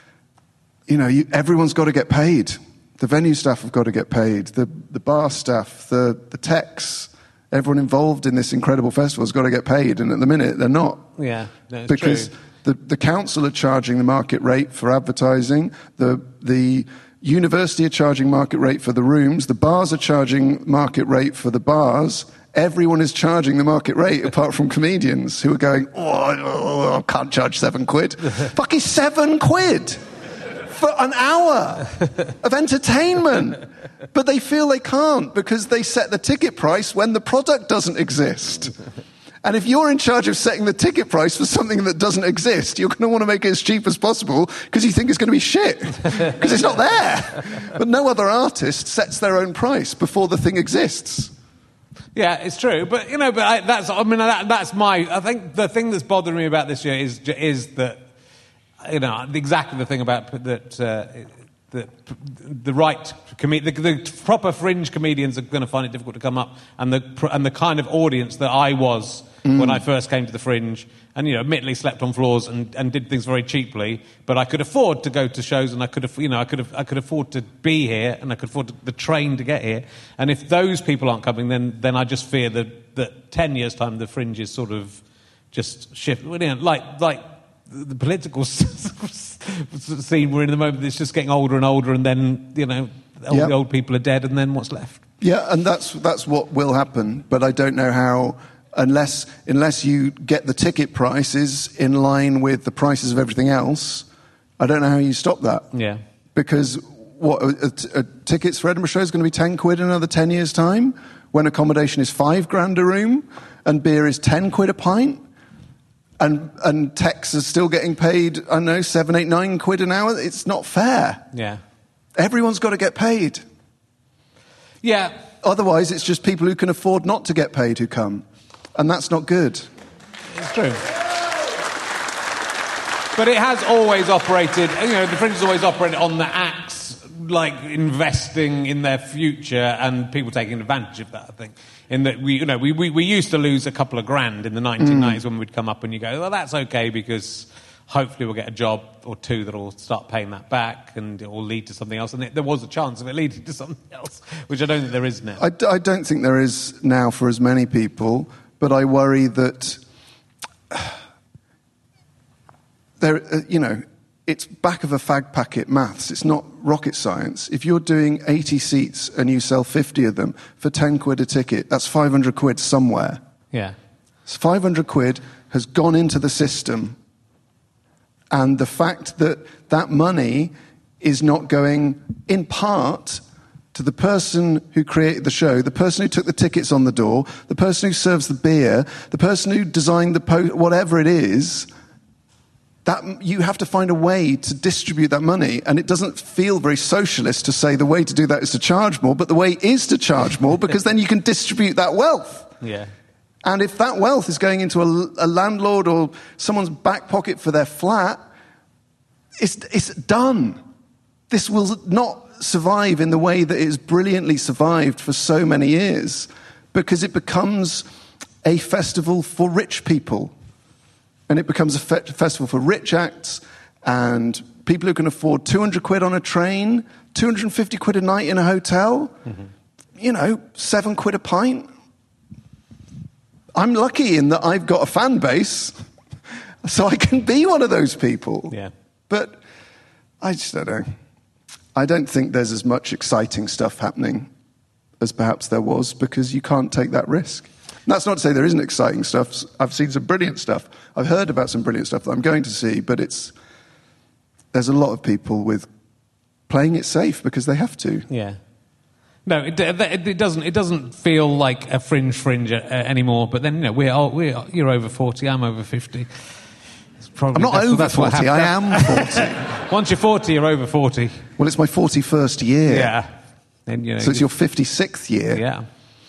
you know, you, everyone's got to get paid. The venue staff have got to get paid. The the bar staff, the, the techs, everyone involved in this incredible festival has got to get paid, and at the minute they're not. Yeah, no, it's because true. the the council are charging the market rate for advertising. The the university are charging market rate for the rooms. The bars are charging market rate for the bars. Everyone is charging the market rate apart from comedians who are going, oh, I can't charge seven quid. Fucking seven quid for an hour of entertainment. But they feel they can't because they set the ticket price when the product doesn't exist. And if you're in charge of setting the ticket price for something that doesn't exist, you're going to want to make it as cheap as possible because you think it's going to be shit because it's not there. But no other artist sets their own price before the thing exists. Yeah, it's true, but you know, but I, that's I mean that, that's my. I think the thing that's bothering me about this year is is that you know exactly the thing about that uh, that the right com- the, the proper fringe comedians are going to find it difficult to come up, and the and the kind of audience that I was mm. when I first came to the Fringe, and you know, admittedly slept on floors and, and did things very cheaply, but I could afford to go to shows, and I could, you know, I could, I could afford to be here, and I could afford to, the train to get here. And if those people aren't coming, then then I just fear that that ten years time the Fringe is sort of just shift, you know, like like the political scene we're in at the moment. It's just getting older and older, and then you know, all yep. the old people are dead, and then what's left? Yeah, and that's that's what will happen. But I don't know how. Unless unless you get the ticket prices in line with the prices of everything else, I don't know how you stop that. Yeah. Because what a, a, a tickets for Edinburgh show is going to be ten quid in another ten years' time, when accommodation is five grand a room and beer is ten quid a pint, and and techs are still getting paid, I don't know, seven, eight, nine quid an hour. It's not fair. Yeah. Everyone's got to get paid. Yeah. Otherwise, it's just people who can afford not to get paid who come. And that's not good. It's true. But it has always operated, you know, the Fringe has always operated on the acts, like, investing in their future and people taking advantage of that, I think. In that, we, you know, we, we, we used to lose a couple of grand in the nineteen nineties mm. when we'd come up and you go, well, that's okay because hopefully we'll get a job or two that will start paying that back and it will lead to something else. And it, there was a chance of it leading to something else, which I don't think there is now. I, d- I don't think there is now for as many people. But I worry that, there, uh, you know, it's back of a fag packet maths. It's not rocket science. If you're doing eighty seats and you sell fifty of them for ten quid a ticket, that's five hundred quid somewhere. Yeah. So five hundred quid has gone into the system. And the fact that that money is not going, in part, to the person who created the show, the person who took the tickets on the door, the person who serves the beer, the person who designed the post, whatever it is, that you have to find a way to distribute that money. And it doesn't feel very socialist to say the way to do that is to charge more, but the way is to charge more because then you can distribute that wealth. Yeah. And if that wealth is going into a, a landlord or someone's back pocket for their flat, it's, it's done. This will not survive in the way that it's brilliantly survived for so many years because it becomes a festival for rich people. And it becomes a fe- festival for rich acts and people who can afford two hundred quid on a train, two hundred fifty quid a night in a hotel, mm-hmm. you know, seven quid a pint. I'm lucky in that I've got a fan base, so I can be one of those people. Yeah. But I just don't know. I don't think there's as much exciting stuff happening as perhaps there was, because you can't take that risk. And that's not to say there isn't exciting stuff. I've seen some brilliant stuff. I've heard about some brilliant stuff that I'm going to see, but it's there's a lot of people with playing it safe because they have to. Yeah. No, it, it, it doesn't. It doesn't feel like a fringe fringe uh, anymore. But then, you know, we're, all, we're you're over forty. I'm over fifty. I'm not that's, over that's forty. I am forty. Once you're forty, you're over forty. Well, it's my forty-first year. Yeah. And, you know, so it's your fifty-sixth year. Yeah.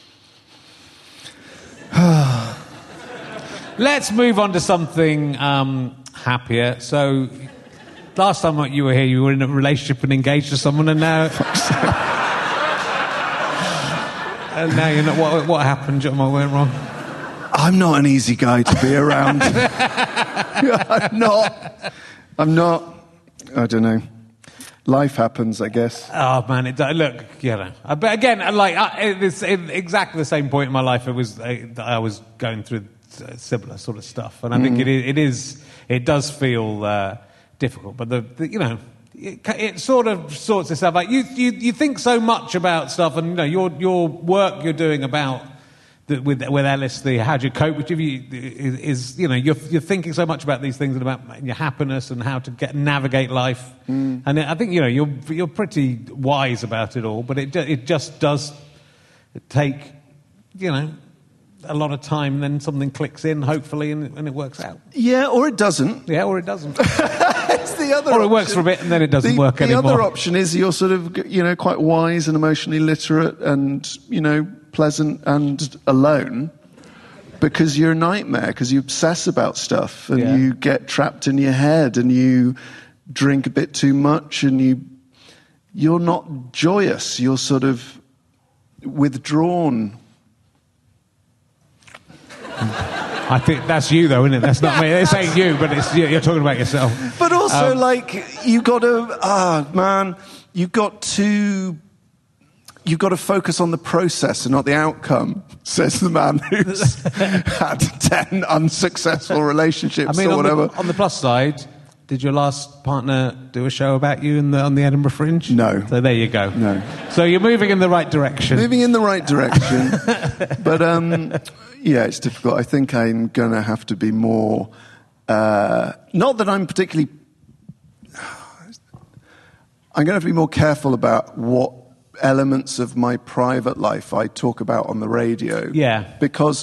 Let's move on to something um, happier. So, last time you were here, you were in a relationship and engaged to someone, and now, and now you're not. What, what happened? Am I went wrong? I'm not an easy guy to be around. I'm not. I'm not. I don't know. Life happens, I guess. Oh man, it look, you know. But again, like I, it's exactly the same point in my life. It was I, I was going through similar sort of stuff, and I mm. think it, it is. It does feel uh, difficult, but the, the you know, it, it sort of sorts itself out. You you you think so much about stuff, and you know your your work you're doing about. With with Ellis, the how do you cope with you is, is you know you're you're thinking so much about these things and about your happiness and how to get navigate life, mm. and I think you know you're you're pretty wise about it all. But it it just does take you know a lot of time. Then something clicks in, hopefully, and, and it works out. Yeah, or it doesn't. Yeah, or it doesn't. It's the other. Or option. It works for a bit and then it doesn't the, work the anymore. The other option is you're sort of you know quite wise and emotionally literate and you know. pleasant and alone because you're a nightmare, because you obsess about stuff and yeah. you get trapped in your head and you drink a bit too much and you you're not joyous, you're sort of withdrawn. I think that's you though, isn't it? That's not me. It's ain't you, but it's you're talking about yourself. But also um, like you got to ah oh, man you've got to You've got to focus on the process and not the outcome, says the man who's had ten unsuccessful relationships I mean, or on whatever. The, on the plus side, did your last partner do a show about you in the, on the Edinburgh Fringe? No. So there you go. No. So you're moving in the right direction. Moving in the right direction. But, um, yeah, it's difficult. I think I'm going to have to be more... Uh, not that I'm particularly... I'm going to have to be more careful about what elements of my private life I talk about on the radio. Yeah. Because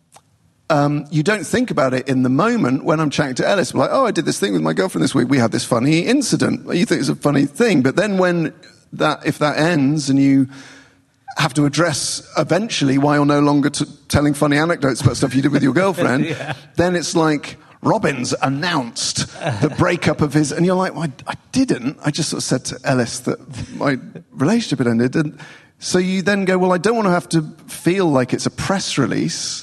um, you don't think about it in the moment when I'm chatting to Ellis. I'm like, oh, I did this thing with my girlfriend this week. We had this funny incident. You think it's a funny thing. But then when that, if that ends and you have to address eventually why you're no longer t- telling funny anecdotes about stuff you did with your girlfriend, yeah. then it's like... Robbins announced the breakup of his... And you're like, well, I, I didn't. I just sort of said to Ellis that my relationship had ended. And so you then go, well, I don't want to have to feel like it's a press release.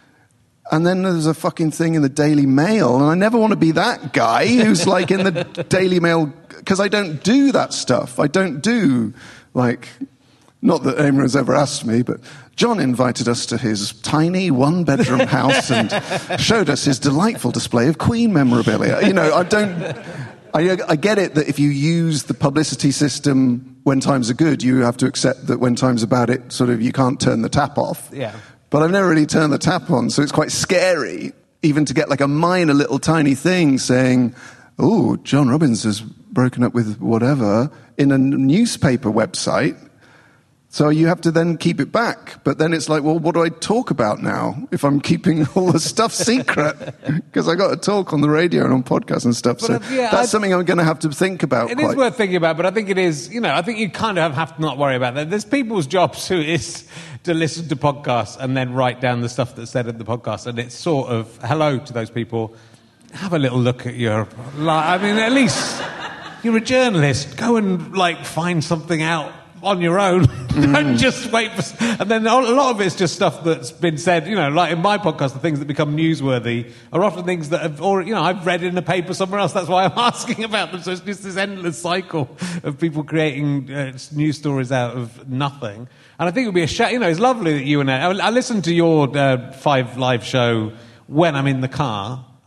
And then there's a fucking thing in the Daily Mail. And I never want to be that guy who's like in the Daily Mail... Because I don't do that stuff. I don't do, like... Not that anyone has ever asked me, but John invited us to his tiny one-bedroom house and showed us his delightful display of Queen memorabilia. You know, I don't... I, I get it that if you use the publicity system when times are good, you have to accept that when times are bad, it sort of, you can't turn the tap off. Yeah. But I've never really turned the tap on, so it's quite scary even to get like a minor little tiny thing saying, oh, John Robbins has broken up with whatever in a newspaper website. So you have to then keep it back. But then it's like, well, what do I talk about now if I'm keeping all the stuff secret? Because I got to talk on the radio and on podcasts and stuff. But so uh, yeah, that's I'd, something I'm going to have to think about. It quite. is worth thinking about, but I think it is, you know, I think you kind of have to not worry about that. There's people's jobs who is to listen to podcasts and then write down the stuff that's said in the podcast. And it's sort of, hello to those people. Have a little look at your, I mean, at least you're a journalist. Go and, like, find something out on your own. Mm. Don't just wait for... And then a lot of it's just stuff that's been said, you know, like in my podcast, the things that become newsworthy are often things that have already, you know, I've read in a paper somewhere else. That's why I'm asking about them. So it's just this endless cycle of people creating uh, news stories out of nothing. And I think it would be a shame, you know, it's lovely that you and I... I listen to your uh, Five Live show when I'm in the car,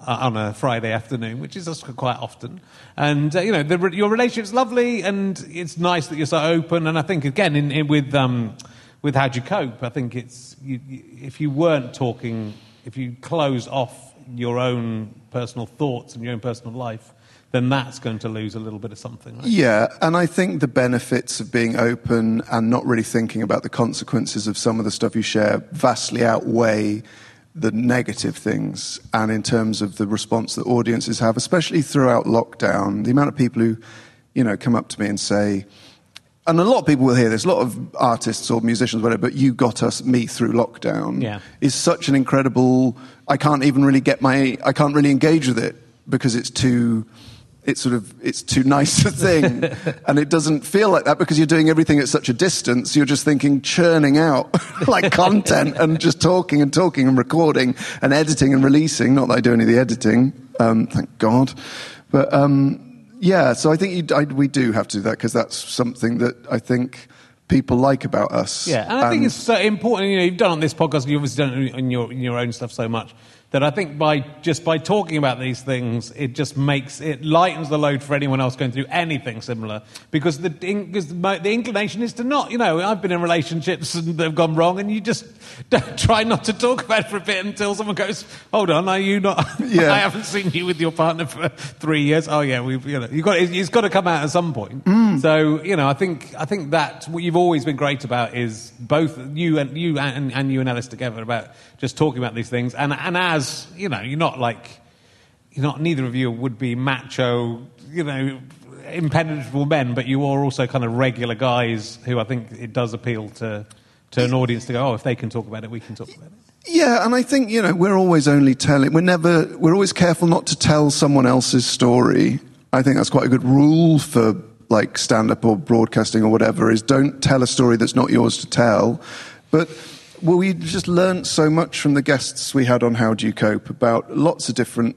on a Friday afternoon, which is just quite often. And, uh, you know, the, your relationship's lovely, and it's nice that you're so open. And I think, again, in, in, with um, with How Do You Cope, I think it's, you, you, if you weren't talking, if you closed off your own personal thoughts and your own personal life, then that's going to lose a little bit of something, right? Yeah, and I think the benefits of being open and not really thinking about the consequences of some of the stuff you share vastly outweigh the negative things. And in terms of the response that audiences have, especially throughout lockdown, the amount of people who, you know, come up to me and say, and a lot of people will hear this, a lot of artists or musicians, whatever, but you got us, me through lockdown, yeah. is such an incredible, I can't even really get my, I can't really engage with it because it's too... It's sort of, it's too nice a thing. And it doesn't feel like that because you're doing everything at such a distance. You're just thinking, churning out like content and just talking and talking and recording and editing and releasing. Not that I do any of the editing, um, thank God. But um, yeah, so I think you, I, we do have to do that because that's something that I think people like about us. Yeah, and I and think it's so important. You know, you've done on this podcast, you've obviously done it in your, in your own stuff so much, that I think by just by talking about these things, it just makes, it lightens the load for anyone else going through anything similar. Because the because the inclination is to not, you know, I've been in relationships and they've gone wrong, and you just don't, try not to talk about it for a bit until someone goes, hold on, are you not, yeah. I haven't seen you with your partner for three years. Oh yeah, we've, you know, you've got, it's got to come out at some point. Mm. So, you know, I think I think that what you've always been great about is both you and you and, and you and Ellis together about just talking about these things. And and as, you know, you're not like, you're not, neither of you would be macho, you know, impenetrable men, but you are also kind of regular guys who I think it does appeal to, to an audience to go, oh, if they can talk about it, we can talk about it. Yeah, and I think, you know, we're always only telling, we're never, we're always careful not to tell someone else's story. I think that's quite a good rule for, like, stand-up or broadcasting or whatever, is don't tell a story that's not yours to tell. But, well, we just learnt so much from the guests we had on How Do You Cope about lots of different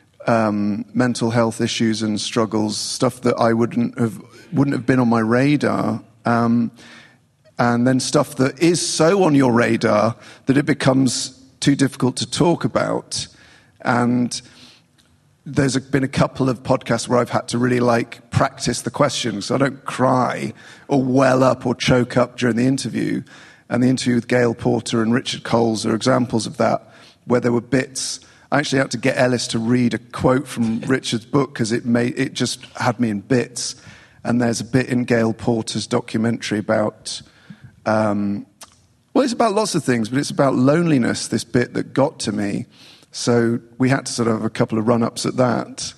um, mental health issues and struggles, stuff that I wouldn't have, wouldn't have been on my radar. Um, and then stuff that is so on your radar that it becomes too difficult to talk about. And there's a, been a couple of podcasts where I've had to really, like, practice the questions so I don't cry or well up or choke up during the interview. And the interview with Gail Porter and Richard Coles are examples of that, where there were bits. I actually had to get Ellis to read a quote from Richard's book because it made it just had me in bits. And there's a bit in Gail Porter's documentary about, um, well, it's about lots of things, but it's about loneliness, this bit that got to me. So we had to sort of have a couple of run-ups at that.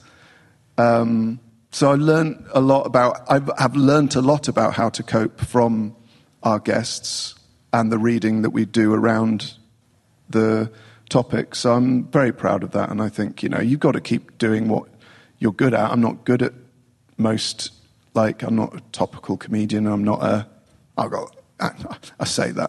Um, so I learned a lot about, I have learned a lot about how to cope from our guests and the reading that we do around the topic. So I'm very proud of that. And I think, you know, you've got to keep doing what you're good at. I'm not good at most, like, I'm not a topical comedian. I'm not a, I've got, I, I say that.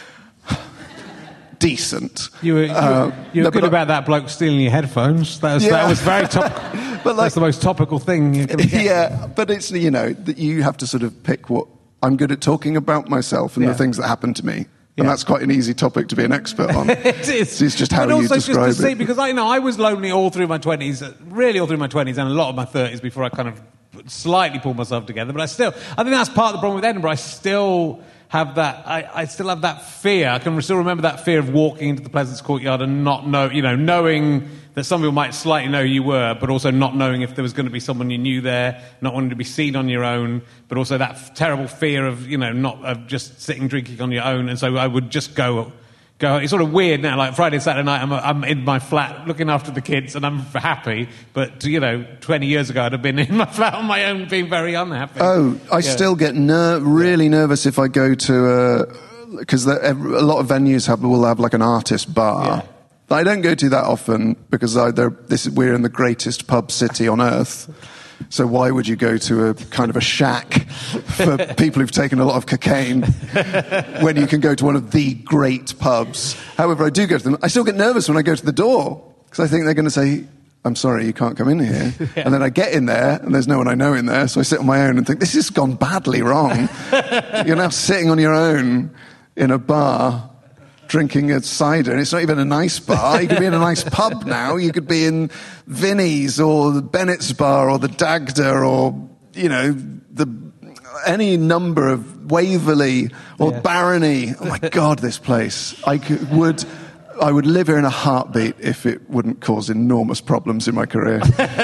Decent. You were, you were, uh, you were no, good about that bloke stealing your headphones. That was, yeah. that was very topical. But like, that's the most topical thing you can get. Yeah, but it's, you know, that you have to sort of pick what, I'm good at talking about myself and yeah. the things that happen to me. And yeah. that's quite an easy topic to be an expert on. It is. It's just how but you also describe just to it. see, because I you know I was lonely all through my twenties, really all through my twenties and a lot of my thirties before I kind of slightly pulled myself together. But I still, I think that's part of the problem with Edinburgh. I still have that, I, I still have that fear. I can still remember that fear of walking into the Pleasance Courtyard and not know, you know, knowing that some people might slightly know who you were, but also not knowing if there was going to be someone you knew there, not wanting to be seen on your own, but also that f- terrible fear of, you know, not of just sitting drinking on your own. And so I would just go, go. It's sort of weird now, like Friday, Saturday night, I'm, I'm in my flat looking after the kids and I'm happy. But, you know, twenty years ago, I'd have been in my flat on my own being very unhappy. Oh, I yeah. still get ner- really yeah. nervous if I go to a, because a lot of venues have will have like an artist bar. Yeah. I don't go to that often because I, this, we're in the greatest pub city on earth. So why would you go to a kind of a shack for people who've taken a lot of cocaine when you can go to one of the great pubs? However, I do go to them. I still get nervous when I go to the door because I think they're going to say, I'm sorry, you can't come in here. Yeah. And then I get in there and there's no one I know in there. So I sit on my own and think, this has gone badly wrong. You're now sitting on your own in a bar drinking a cider, and it's not even a nice bar. You could be in a nice pub now. You could be in Vinnie's or the Bennett's Bar or the Dagda or, you know, the any number of Waverley or Yeah. Barony. Oh, my God, this place. I could, would... I would live here in a heartbeat if it wouldn't cause enormous problems in my career.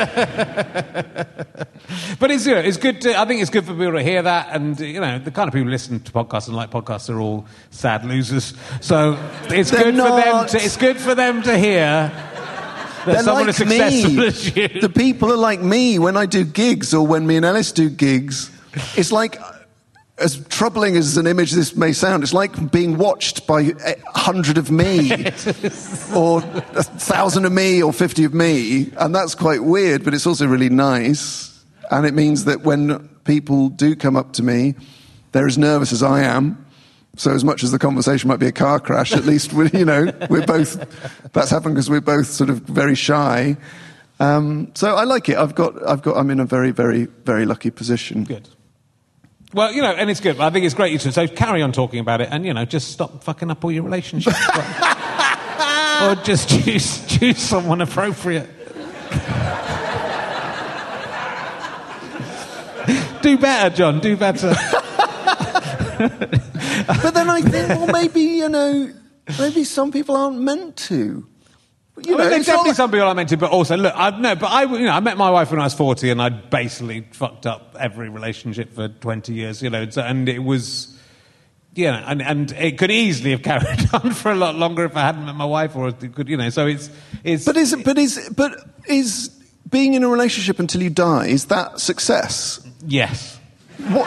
But it's, you know, it's good to, I think it's good for people to hear that, and, you know, the kind of people who listen to podcasts and like podcasts are all sad losers. So it's They're good for them not. to, it's good for them to hear that They're someone like as successful me. as you. The people are like me when I do gigs, or when me and Ellis do gigs. It's like, as troubling as an image this may sound, it's like being watched by a hundred of me, or a thousand of me, or fifty of me, and that's quite weird, but it's also really nice. And it means that when people do come up to me, they're as nervous as I am. So as much as the conversation might be a car crash, at least we, you know, we're both. That's happened because we're both sort of very shy. Um, so I like it. I've got. I've got. I'm in a very, very, very lucky position. Good. Well, you know, and it's good. I think it's great you should. So carry on talking about it, and, you know, just stop fucking up all your relationships. Or just choose choose someone appropriate. Do better, John. Do better. But then I think, well, maybe, you know, maybe some people aren't meant to. You I know, mean, there's it's not definitely like- some people I meant to, but also, look, I, no, but I, you know, I met my wife when I was forty, and I'd basically fucked up every relationship for twenty years, you know, so, and it was, you know, and, and it could easily have carried on for a lot longer if I hadn't met my wife, or it could, you know, so it's, it's. But is but is but is being in a relationship until you die, is that success? Yes. What?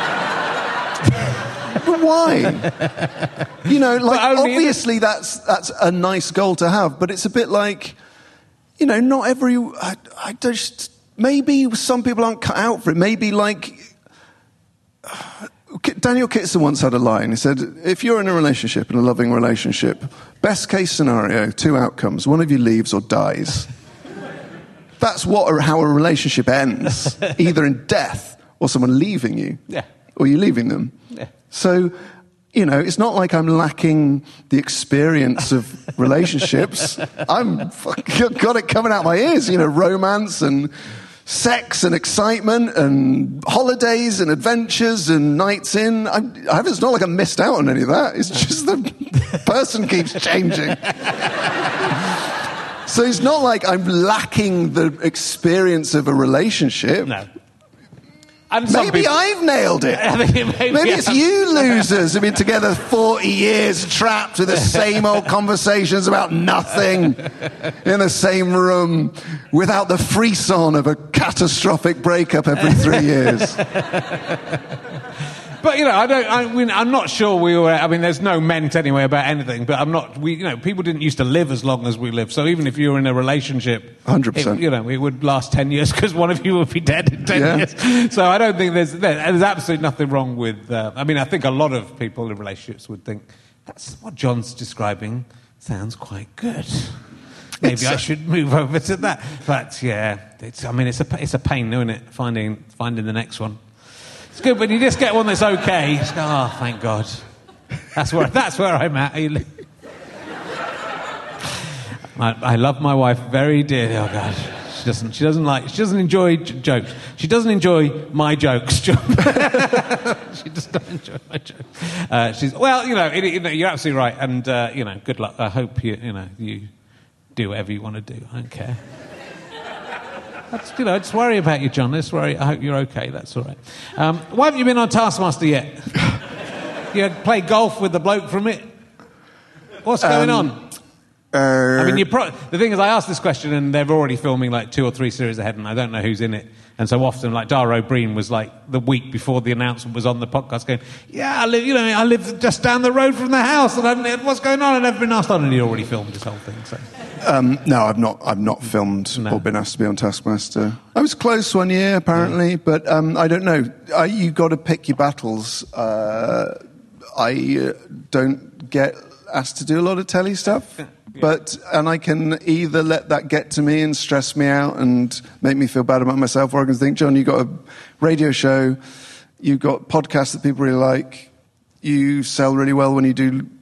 But why? You know, like, But only- obviously that's that's a nice goal to have, but it's a bit like, you know, not every. I, I just maybe some people aren't cut out for it. Maybe like uh, Daniel Kitson once had a line. He said, "If you're in a relationship, in a loving relationship, best case scenario, two outcomes: one of you leaves or dies." That's what how a relationship ends, either in death or someone leaving you, Yeah. or you leaving them. Yeah. So, you know, it's not like I'm lacking the experience of relationships. I'm fucking got it coming out my ears, you know, romance and sex and excitement and holidays and adventures and nights in. I'm, I haven't, it's not like I missed out on any of that. It's just the person keeps changing. So it's not like I'm lacking the experience of a relationship. No. And some Maybe people- I've nailed it. I think it maybe Maybe it's I- you losers who've been together forty years, trapped with the same old conversations about nothing, in the same room, without the frisson of a catastrophic breakup every three years. But, you know, I don't. I mean, I'm not sure we were. I mean, there's no ment anyway about anything. But I'm not. We, you know, people didn't used to live as long as we live. So even if you were in a relationship, one hundred percent. it, you know, it would last ten years because one of you would be dead in ten Yeah. years. So I don't think there's there's absolutely nothing wrong with. Uh, I mean, I think a lot of people in relationships would think that's what John's describing sounds quite good. Maybe It's I a- should move over to that. But yeah, it's. I mean, it's a it's a pain, isn't it? Finding finding the next one. It's good when you just get one that's okay. You just go, oh, thank God. That's where that's where I'm at. I, I love my wife very dearly. Oh God, she doesn't. She doesn't like. She doesn't enjoy j- jokes. She doesn't enjoy my jokes. John. She just doesn't enjoy my jokes. Uh, she's well, you know, it, you know, you're absolutely right. And uh, you know, good luck. I hope you, you know, you do whatever you want to do. I don't care. That's, you know, just worry about you, John. Let's worry. I hope you're okay. That's all right. Um, why haven't you been on Taskmaster yet? You play golf with the bloke from it. What's going Um, on? Uh, I mean, you pro- the thing is, I asked this question, and they're already filming like two or three series ahead, and I don't know who's in it. And so often, like Dara O'Brien was like the week before the announcement was on the podcast, going, "Yeah, I live, you know, I live just down the road from the house, and I don't, what's going on? I've never been asked on." And he already filmed this whole thing. So. Um, no, I've not. I've not filmed No. or been asked to be on Taskmaster. I was close one year, apparently, yeah. but um, I don't know. I, you got to pick your battles. Uh, I uh, don't get asked to do a lot of telly stuff, yeah. but and I can either let that get to me and stress me out and make me feel bad about myself, or I can think, John, you got a radio show, you got podcasts that people really like, you sell really well when you do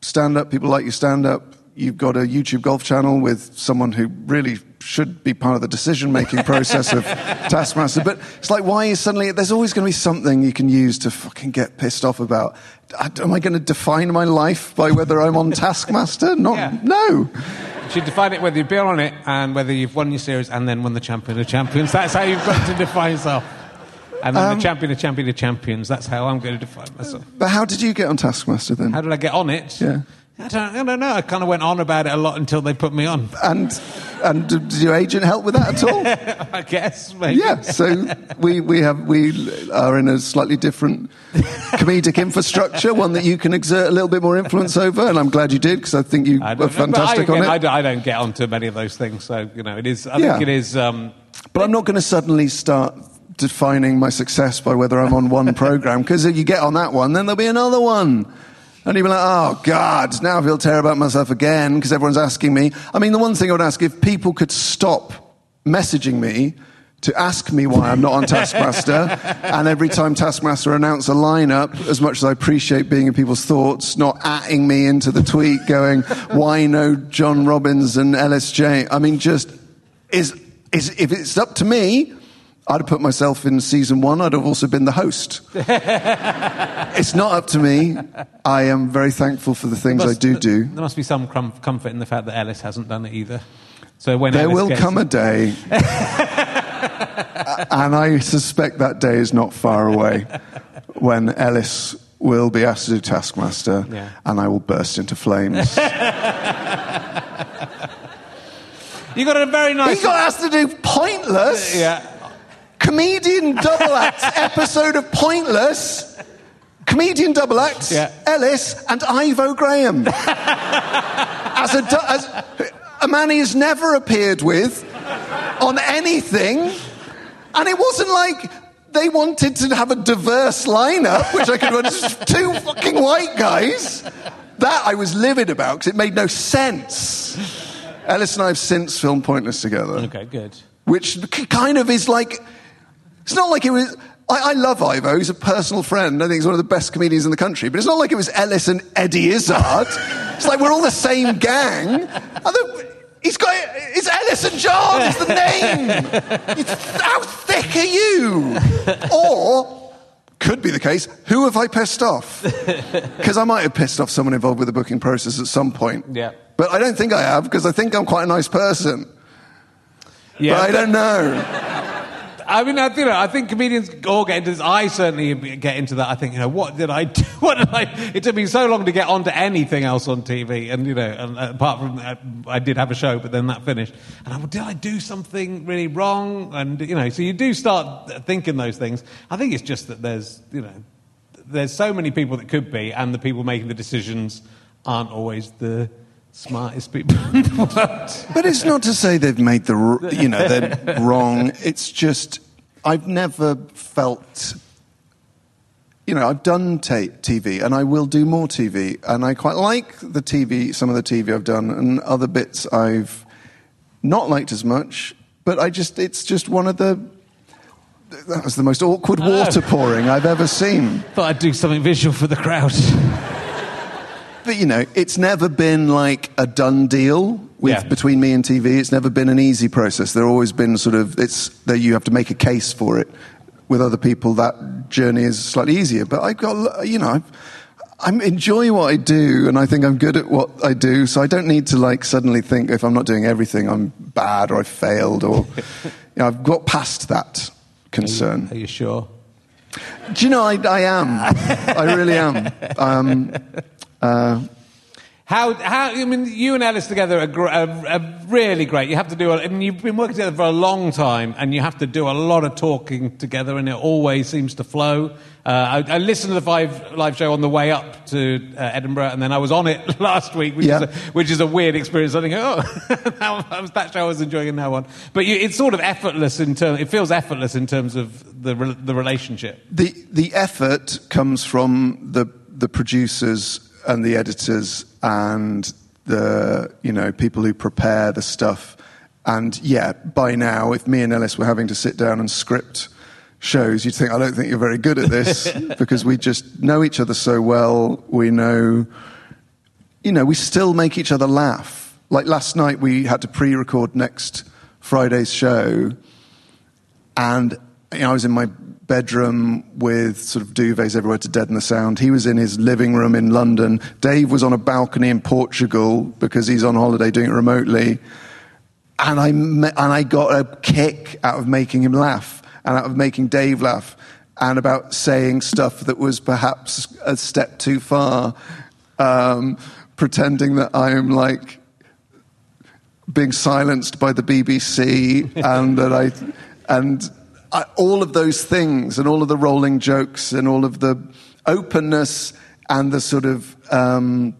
stand-up. People like your stand-up. You've got a YouTube golf channel with someone who really should be part of the decision-making process of Taskmaster. But it's like, why is suddenly... There's always going to be something you can use to fucking get pissed off about. Am I going to define my life by whether I'm on Taskmaster? Not, yeah. No. You should define it whether you've been on it and whether you've won your series and then won the Champion of Champions. That's how you've got to define yourself. And then um, the Champion of Champion of Champions. That's how I'm going to define myself. But how did you get on Taskmaster then? How did I get on it? Yeah. I don't, I don't know. I kind of went on about it a lot until they put me on. And and did your agent help with that at all? I guess, maybe. Yeah. So we we have we are in a slightly different comedic infrastructure, one that you can exert a little bit more influence over. And I'm glad you did, because I think you were fantastic I, on again, it. I don't, I don't get onto many of those things, so you know, it is. I yeah. think it is. Um, but I'm not going to suddenly start defining my success by whether I'm on one program, because if you get on that one, then there'll be another one. And you'd be like, oh, God, now I feel terrible about myself again because everyone's asking me. I mean, the one thing I would ask, if people could stop messaging me to ask me why I'm not on Taskmaster, and every time Taskmaster announce a lineup, as much as I appreciate being in people's thoughts, not atting me into the tweet going, why no John Robbins and L S J? I mean, just, is is if it's up to me, I'd have put myself in season one. I'd have also been the host. It's not up to me. I am very thankful for the things must, I do do. There must be some comfort in the fact that Ellis hasn't done it either. So when there Ellis will gets come a day, and I suspect that day is not far away, when Ellis will be asked to do Taskmaster, yeah. and I will burst into flames. You got a very nice... He got asked to do Pointless. Yeah. Comedian double act episode of Pointless. Comedian double act. Yeah. Ellis and Ivo Graham. as, a, as a man he has never appeared with on anything. And it wasn't like they wanted to have a diverse lineup, which I could run two fucking white guys. That I was livid about, because it made no sense. Ellis and I have since filmed Pointless together. Okay, good. Which kind of is like... It's not like it was... I, I love Ivo. He's a personal friend. I think he's one of the best comedians in the country. But it's not like it was Ellis and Eddie Izzard. It's like we're all the same gang. And the, he's got... It's Ellis and John. It's the name. It's, how thick are you? Or... Could be the case. Who have I pissed off? Because I might have pissed off someone involved with the booking process at some point. Yeah. But I don't think I have, because I think I'm quite a nice person. Yeah. But I don't know. I mean, I, you know, I think comedians all get into this. I certainly get into that. I think, you know, what did I do? What did I... It took me so long to get onto anything else on T V. And, you know, and apart from that, I did have a show, but then that finished. And I well, did I do something really wrong? And, you know, so you do start thinking those things. I think it's just that there's, you know, there's so many people that could be, and the people making the decisions aren't always the... smartest people in the world. But it's not to say they've made the, you know, they're wrong. It's just, I've never felt, you know, I've done t- TV and I will do more T V. And I quite like the T V, some of the T V I've done, and other bits I've not liked as much. But I just, it's just one of the, that was the most awkward water pouring I've ever seen. Thought I'd do something visual for the crowd. But, you know, it's never been like a done deal with yeah. between me and T V. It's never been an easy process. There always been sort of, it's that you have to make a case for it. With other people, that journey is slightly easier. But I've got, you know, I enjoy what I do, and I think I'm good at what I do, so I don't need to, like, suddenly think if I'm not doing everything, I'm bad or I failed, or, you know, I've got past that concern. Are you, are you sure? Do you know, I, I am. I really am. Um... Uh, how, how, I mean, you and Ellis together are, gr- are, are really great. You have to do, a, I mean, you've been working together for a long time, and you have to do a lot of talking together, and it always seems to flow. Uh, I, I listened to the Five Live show on the way up to uh, Edinburgh, and then I was on it last week, which, yeah. is, a, which is a weird experience. I think, oh, that show I was enjoying it now on. But you, it's sort of effortless in terms, it feels effortless in terms of the the relationship. The the effort comes from the the producers and the editors and the, you know, people who prepare the stuff. And yeah, by now, if me and Ellis were having to sit down and script shows, you'd think, I don't think you're very good at this, because we just know each other so well. We know you know, we still make each other laugh. Like last night, we had to pre-record next Friday's show, and you know, I was in my bedroom with sort of duvets everywhere to deaden the sound. He was in his living room in London. Dave was on a balcony in Portugal because he's on holiday doing it remotely. And I me- and I got a kick out of making him laugh and out of making Dave laugh and about saying stuff that was perhaps a step too far, um, pretending that I am like being silenced by the B B C and that I and. I, all of those things and all of the rolling jokes and all of the openness and the sort of um,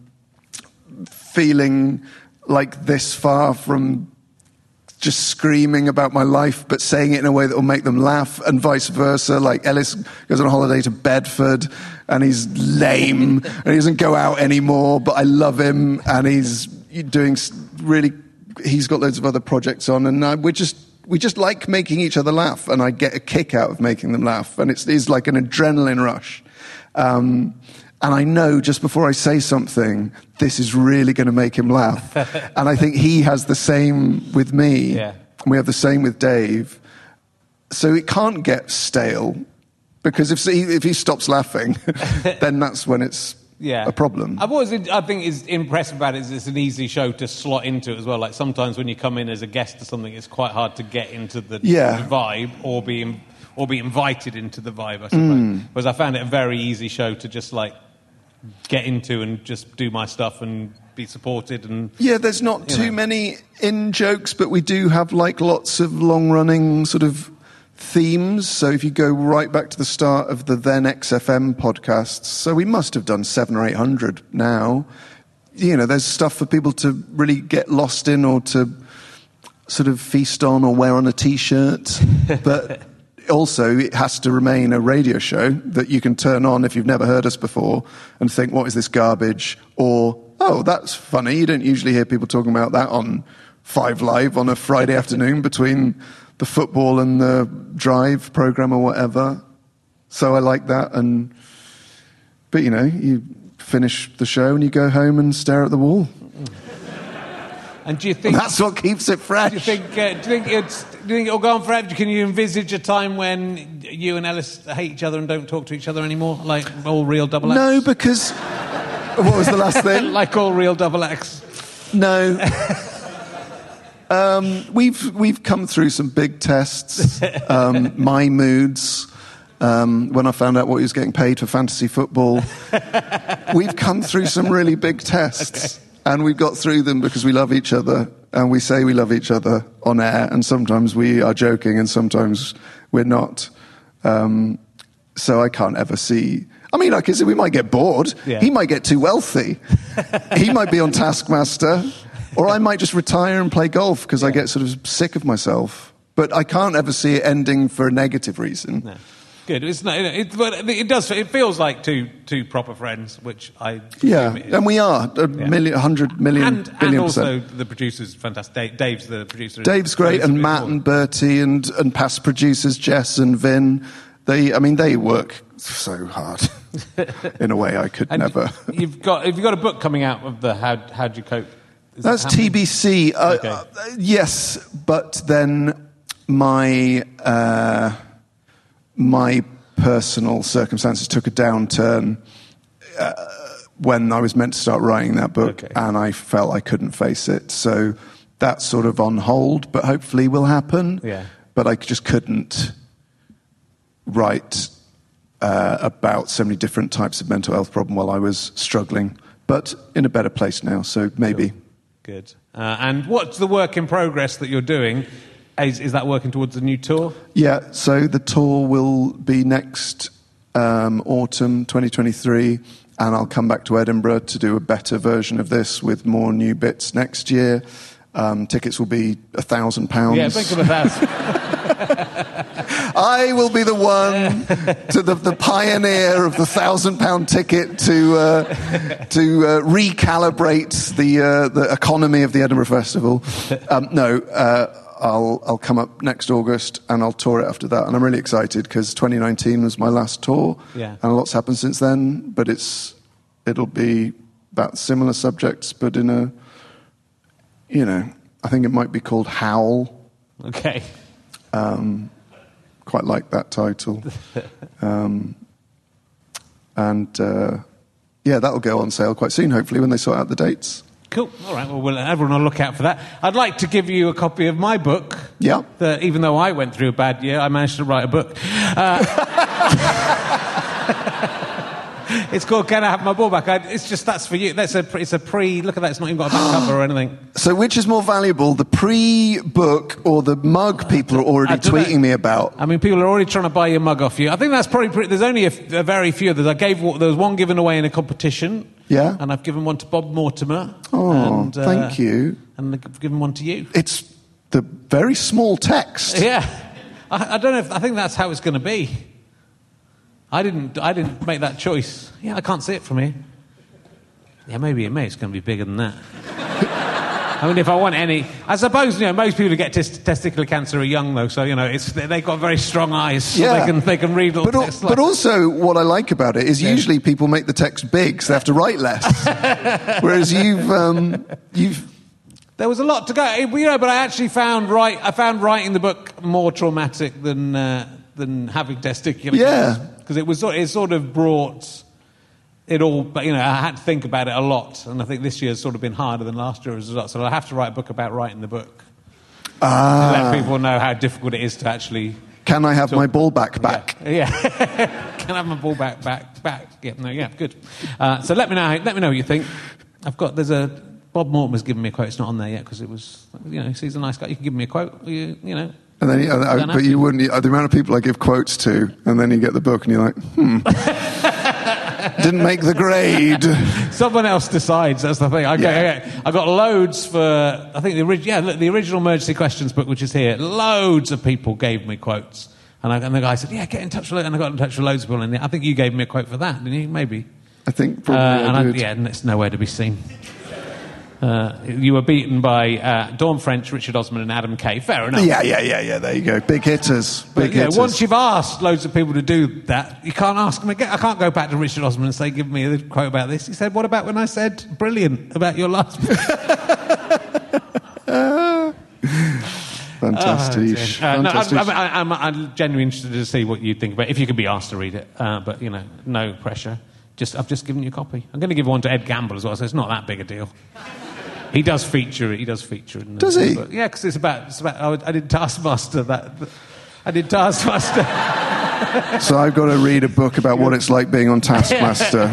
feeling like this far from just screaming about my life but saying it in a way that will make them laugh, and vice versa. Like Ellis goes on holiday to Bedford and he's lame and he doesn't go out anymore, but I love him and he's doing really, he's got loads of other projects on, and uh, we're just We just like making each other laugh, and I get a kick out of making them laugh, and it's, it's like an adrenaline rush. Um, and I know just before I say something, this is really going to make him laugh. And I think he has the same with me. Yeah. And we have the same with Dave. So it can't get stale, because if he, if he stops laughing, then that's when it's Yeah. a problem. I've always, I think, is impressive about it is it's an easy show to slot into as well. Like sometimes when you come in as a guest to something, it's quite hard to get into the, Yeah. the vibe or be or be invited into the vibe, I suppose. Mm. Whereas I found it a very easy show to just like get into and just do my stuff and be supported. And yeah, there's not too know. many in jokes, but we do have like lots of long-running sort of themes. So if you go right back to the start of the then X F M podcasts, so we must have done seven or eight hundred now. You know, there's stuff for people to really get lost in or to sort of feast on or wear on a T-shirt. But also, it has to remain a radio show that you can turn on if you've never heard us before and think, what is this garbage? Or, oh, that's funny. You don't usually hear people talking about that on Five Live on a Friday afternoon between the football and the drive program or whatever. So I like that. And but you know, you finish the show and you go home and stare at the wall. And do you think and that's what keeps it fresh? Do you think? Uh, do you think it's? Do you think it'll go on forever? Can you envisage a time when you and Ellis hate each other and don't talk to each other anymore, like all real double acts? No, because what was the last thing? Like all real double acts. No. Um, we've we've come through some big tests. Um, my moods. Um, when I found out what he was getting paid for fantasy football, we've come through some really big tests, okay. And we've got through them because we love each other, and we say we love each other on air, and sometimes we are joking, and sometimes we're not. Um, so I can't ever see. I mean, like I said, we might get bored. Yeah. He might get too wealthy. He might be on Taskmaster. Or I might just retire and play golf because yeah. I get sort of sick of myself. But I can't ever see it ending for a negative reason. No. Good. It's not, it, but it does. It feels like two two proper friends, which I yeah, and we are a yeah. million, hundred million, and, billion and also percent. The producer's fantastic. Dave's the producer. Dave's great, and Matt before. and Bertie and and past producers Jess and Vin. They, I mean, they work so hard in a way I could and never. You've got have you got a book coming out of the how how do you cope? Is That's that T B C. Uh, okay. uh, yes, but then my uh, my personal circumstances took a downturn uh, when I was meant to start writing that book, okay. and I felt I couldn't face it. So that's sort of on hold, but hopefully will happen. Yeah. But I just couldn't write uh, about so many different types of mental health problem while I was struggling. But in a better place now, so maybe. Sure. Good. Uh, and what's the work in progress that you're doing? Is, is that working towards a new tour? Yeah, so the tour will be next um, autumn twenty twenty-three, and I'll come back to Edinburgh to do a better version of this with more new bits next year. Um, tickets will be a thousand pounds. Yeah, think of a thousand. I will be the one, to the, the pioneer of the thousand pound ticket to uh, to uh, recalibrate the uh, the economy of the Edinburgh Festival. Um, no, uh, I'll I'll come up next August and I'll tour it after that, and I'm really excited because twenty nineteen was my last tour, yeah. and a lot's happened since then. But it's it'll be about similar subjects, but in a, you know, I think it might be called Howl. Okay. Um, quite like that title. um, and, uh, yeah, that'll go on sale quite soon, hopefully, when they sort out the dates. Cool. All right. Well, well, everyone will look out for that. I'd like to give you a copy of my book. Yeah. That even though I went through a bad year, I managed to write a book. Uh, it's called Can I Have My Ball Back? I, it's just, that's for you. That's a, it's a pre, look at that, it's not even got a back cover or anything. So which is more valuable, the pre-book or the mug people are already tweeting know. me about? I mean, people are already trying to buy your mug off you. I think that's probably, pretty, there's only a, a very few of those. I gave, there was one given away in a competition. Yeah? And I've given one to Bob Mortimer. Oh, and, uh, thank you. And I've given one to you. It's the very small text. Yeah. I, I don't know if, I think that's how it's going to be. I didn't I didn't make that choice. Yeah, I can't see it from here. Yeah, maybe it may. It's going to be bigger than that. I mean, if I want any... I suppose, you know, most people who get tes- testicular cancer are young, though, so, you know, it's they've got very strong eyes, so yeah. they can they can read little but, al- text like... but also, what I like about it is yeah. usually people make the text big, so they have to write less. Whereas you've... Um, you've There was a lot to go, you know, but I actually found write, I found writing the book more traumatic than uh, than having testicular yeah. cancer. Because it was it sort of brought it all, but you know, I had to think about it a lot, and I think this year's sort of been harder than last year as a result. So I have to write a book about writing the book ah. to let people know how difficult it is to actually. Can I have talk. my ball back back? Yeah, yeah. Can I have my ball back back back? Yeah, no, yeah, good. Uh, so let me know. Let me know what you think. I've got there's a Bob Mortimer's given me a quote. It's not on there yet because it was, you know, he's a nice guy. You can give me a quote. You, you know. And then, uh, uh, but you wouldn't. Uh, the amount of people I give quotes to, and then you get the book, and you're like, hmm, didn't make the grade. Someone else decides. That's the thing. Okay, yeah. okay. I got loads for. I think the original. Yeah, look, the original Emergency Questions book, which is here. Loads of people gave me quotes, and, I, and the guy said, "Yeah, get in touch with it." And I got in touch with loads of people, and I think you gave me a quote for that, didn't you? Maybe. I think probably. Uh, and I I, did. yeah, and it's nowhere to be seen. Uh, you were beaten by uh, Dawn French, Richard Osman, and Adam Kay. Fair enough. Yeah, yeah, yeah, yeah. There you go. Big hitters. Big but, hitters. Know, once you've asked loads of people to do that, you can't ask them again. I can't go back to Richard Osman and say, "Give me a quote about this." He said, "What about when I said brilliant about your last?" Fantastic. Oh, uh, no, Fantastic. I'm, I'm, I'm, I'm genuinely interested to see what you think about it, if you could be asked to read it. Uh, but, you know, no pressure. Just, I've just given you a copy. I'm going to give one to Ed Gamble as well, so it's not that big a deal. He does feature it. He does feature it. Does he? Book. Yeah, because it's about, it's about. I did Taskmaster. That I did Taskmaster. So I've got to read a book about what it's like being on Taskmaster.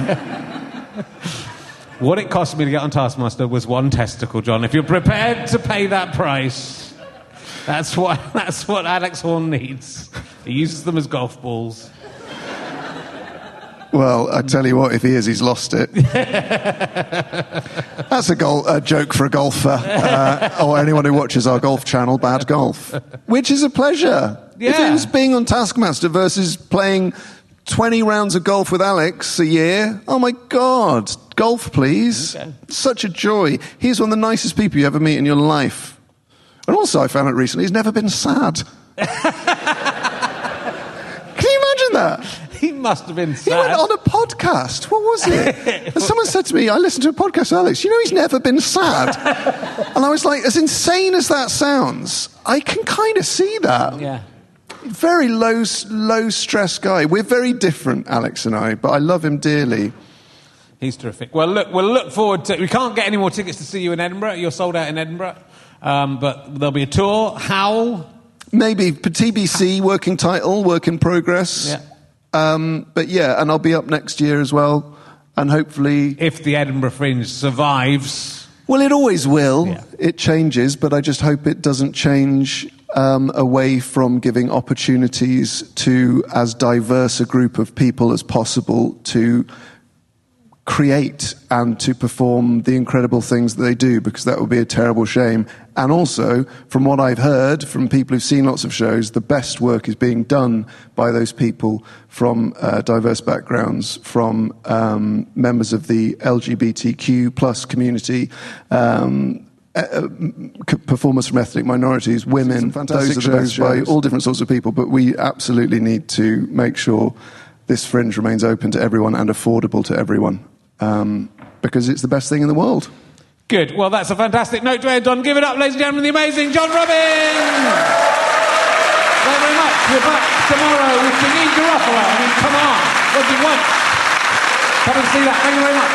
What it cost me to get on Taskmaster was one testicle, John. If you're prepared to pay that price, that's what that's what Alex Horne needs. He uses them as golf balls. Well, I tell you what, if he is, he's lost it. That's a, gol- a joke for a golfer, uh, or anyone who watches our golf channel, Bad Golf. Which is a pleasure. Yeah. If it was being on Taskmaster versus playing twenty rounds of golf with Alex a year, oh my God, golf please. Okay. Such a joy. He's one of the nicest people you ever meet in your life. And also I found out recently, he's never been sad. Can you imagine that? He must have been sad. He went on a podcast. What was it? And someone said to me, I listened to a podcast with Alex, you know he's never been sad. And I was like, as insane as that sounds, I can kind of see that. Yeah. Very low, low stress guy. We're very different, Alex and I, but I love him dearly. He's terrific. Well, look, we'll look forward to... We can't get any more tickets to see you in Edinburgh. You're sold out in Edinburgh. Um, but there'll be a tour. Howl. Maybe. T B C, working title, work in progress. Yeah. Um, but yeah, and I'll be up next year as well, and hopefully... If the Edinburgh Fringe survives... Well, it always will. Yeah. It changes, but I just hope it doesn't change um, away from giving opportunities to as diverse a group of people as possible to create and to perform the incredible things that they do, because that would be a terrible shame. And also, from what I've heard from people who've seen lots of shows, the best work is being done by those people from uh, diverse backgrounds, from um, members of the L G B T Q plus community, um, uh, performers from ethnic minorities, women. Those are the best shows by all different sorts of people, but we absolutely need to make sure this Fringe remains open to everyone and affordable to everyone. Um, because it's the best thing in the world. Good. Well, that's a fantastic note to end on. Give it up, ladies and gentlemen, the amazing John Robins! Thank you very much. We're back tomorrow with Janine Garofalo. I mean, come on. What do you want? Come and see that. Thank you very much.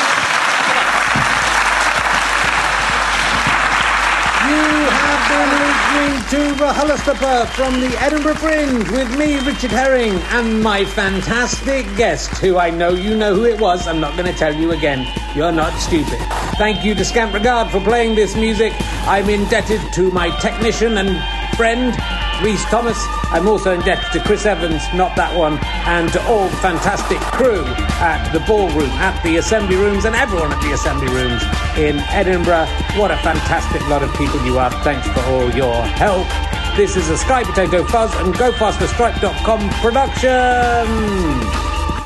You have been listening to RHLSTP from the Edinburgh Fringe with me, Richard Herring, and my fantastic guest, who I know you know who it was. I'm not going to tell you again. You're not stupid. Thank you to Scant Regard for playing this music. I'm indebted to my technician and friend, Rhys Thomas. I'm also indebted to Chris Evans, not that one, and to all the fantastic crew at the ballroom, at the assembly rooms, and everyone at the assembly rooms in Edinburgh. What a fantastic lot of people you are. Thanks for all your help. This is a Sky Potato Fuzz and Go Faster Stripe dot com production.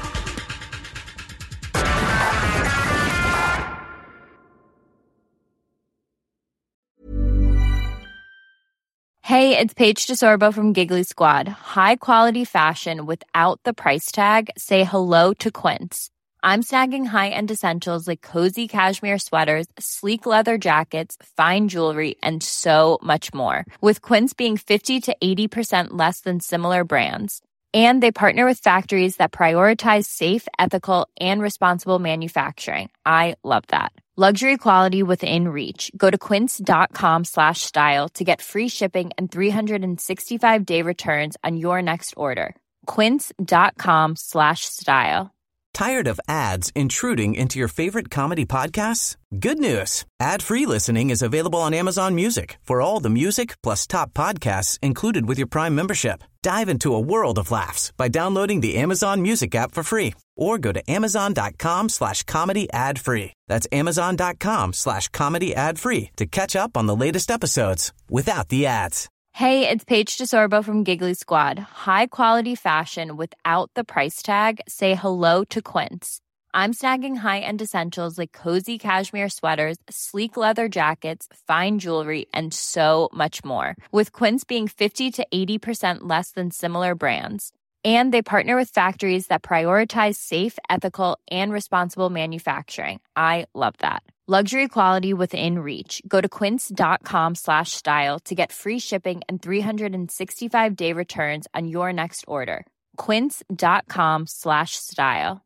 Hey, it's Paige DeSorbo from Giggly Squad. High quality fashion without the price tag. Say hello to Quince. I'm snagging high-end essentials like cozy cashmere sweaters, sleek leather jackets, fine jewelry, and so much more. With Quince being fifty to eighty percent less than similar brands. And they partner with factories that prioritize safe, ethical, and responsible manufacturing. I love that. Luxury quality within reach. Go to quince.com slash style to get free shipping and three sixty-five day returns on your next order. Quince.com slash style. Tired of ads intruding into your favorite comedy podcasts? Good news. Ad-free listening is available on Amazon Music for all the music plus top podcasts included with your Prime membership. Dive into a world of laughs by downloading the Amazon Music app for free or go to amazon.com slash comedy ad free. That's amazon.com slash comedy ad free to catch up on the latest episodes without the ads. Hey, it's Paige DeSorbo from Giggly Squad. High quality fashion without the price tag. Say hello to Quince. I'm snagging high-end essentials like cozy cashmere sweaters, sleek leather jackets, fine jewelry, and so much more. With Quince being fifty to eighty percent less than similar brands. And they partner with factories that prioritize safe, ethical, and responsible manufacturing. I love that. Luxury quality within reach. Go to quince.com slash style to get free shipping and three sixty-five day returns on your next order. Quince.com slash style.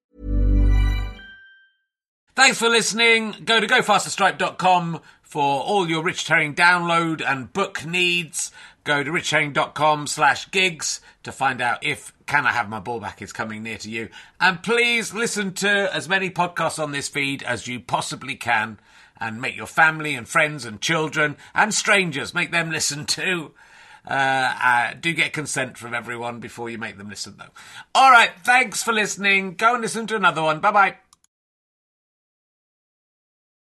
Thanks for listening. Go to go faster stripe dot com for all your Richard Herring download and book needs. Go to richard herring dot com slash gigs to find out if Can I Have My Ball Back is coming near to you. And please listen to as many podcasts on this feed as you possibly can and make your family and friends and children and strangers, make them listen too. Uh, uh, do get consent from everyone before you make them listen, though. All right, thanks for listening. Go and listen to another one. Bye-bye.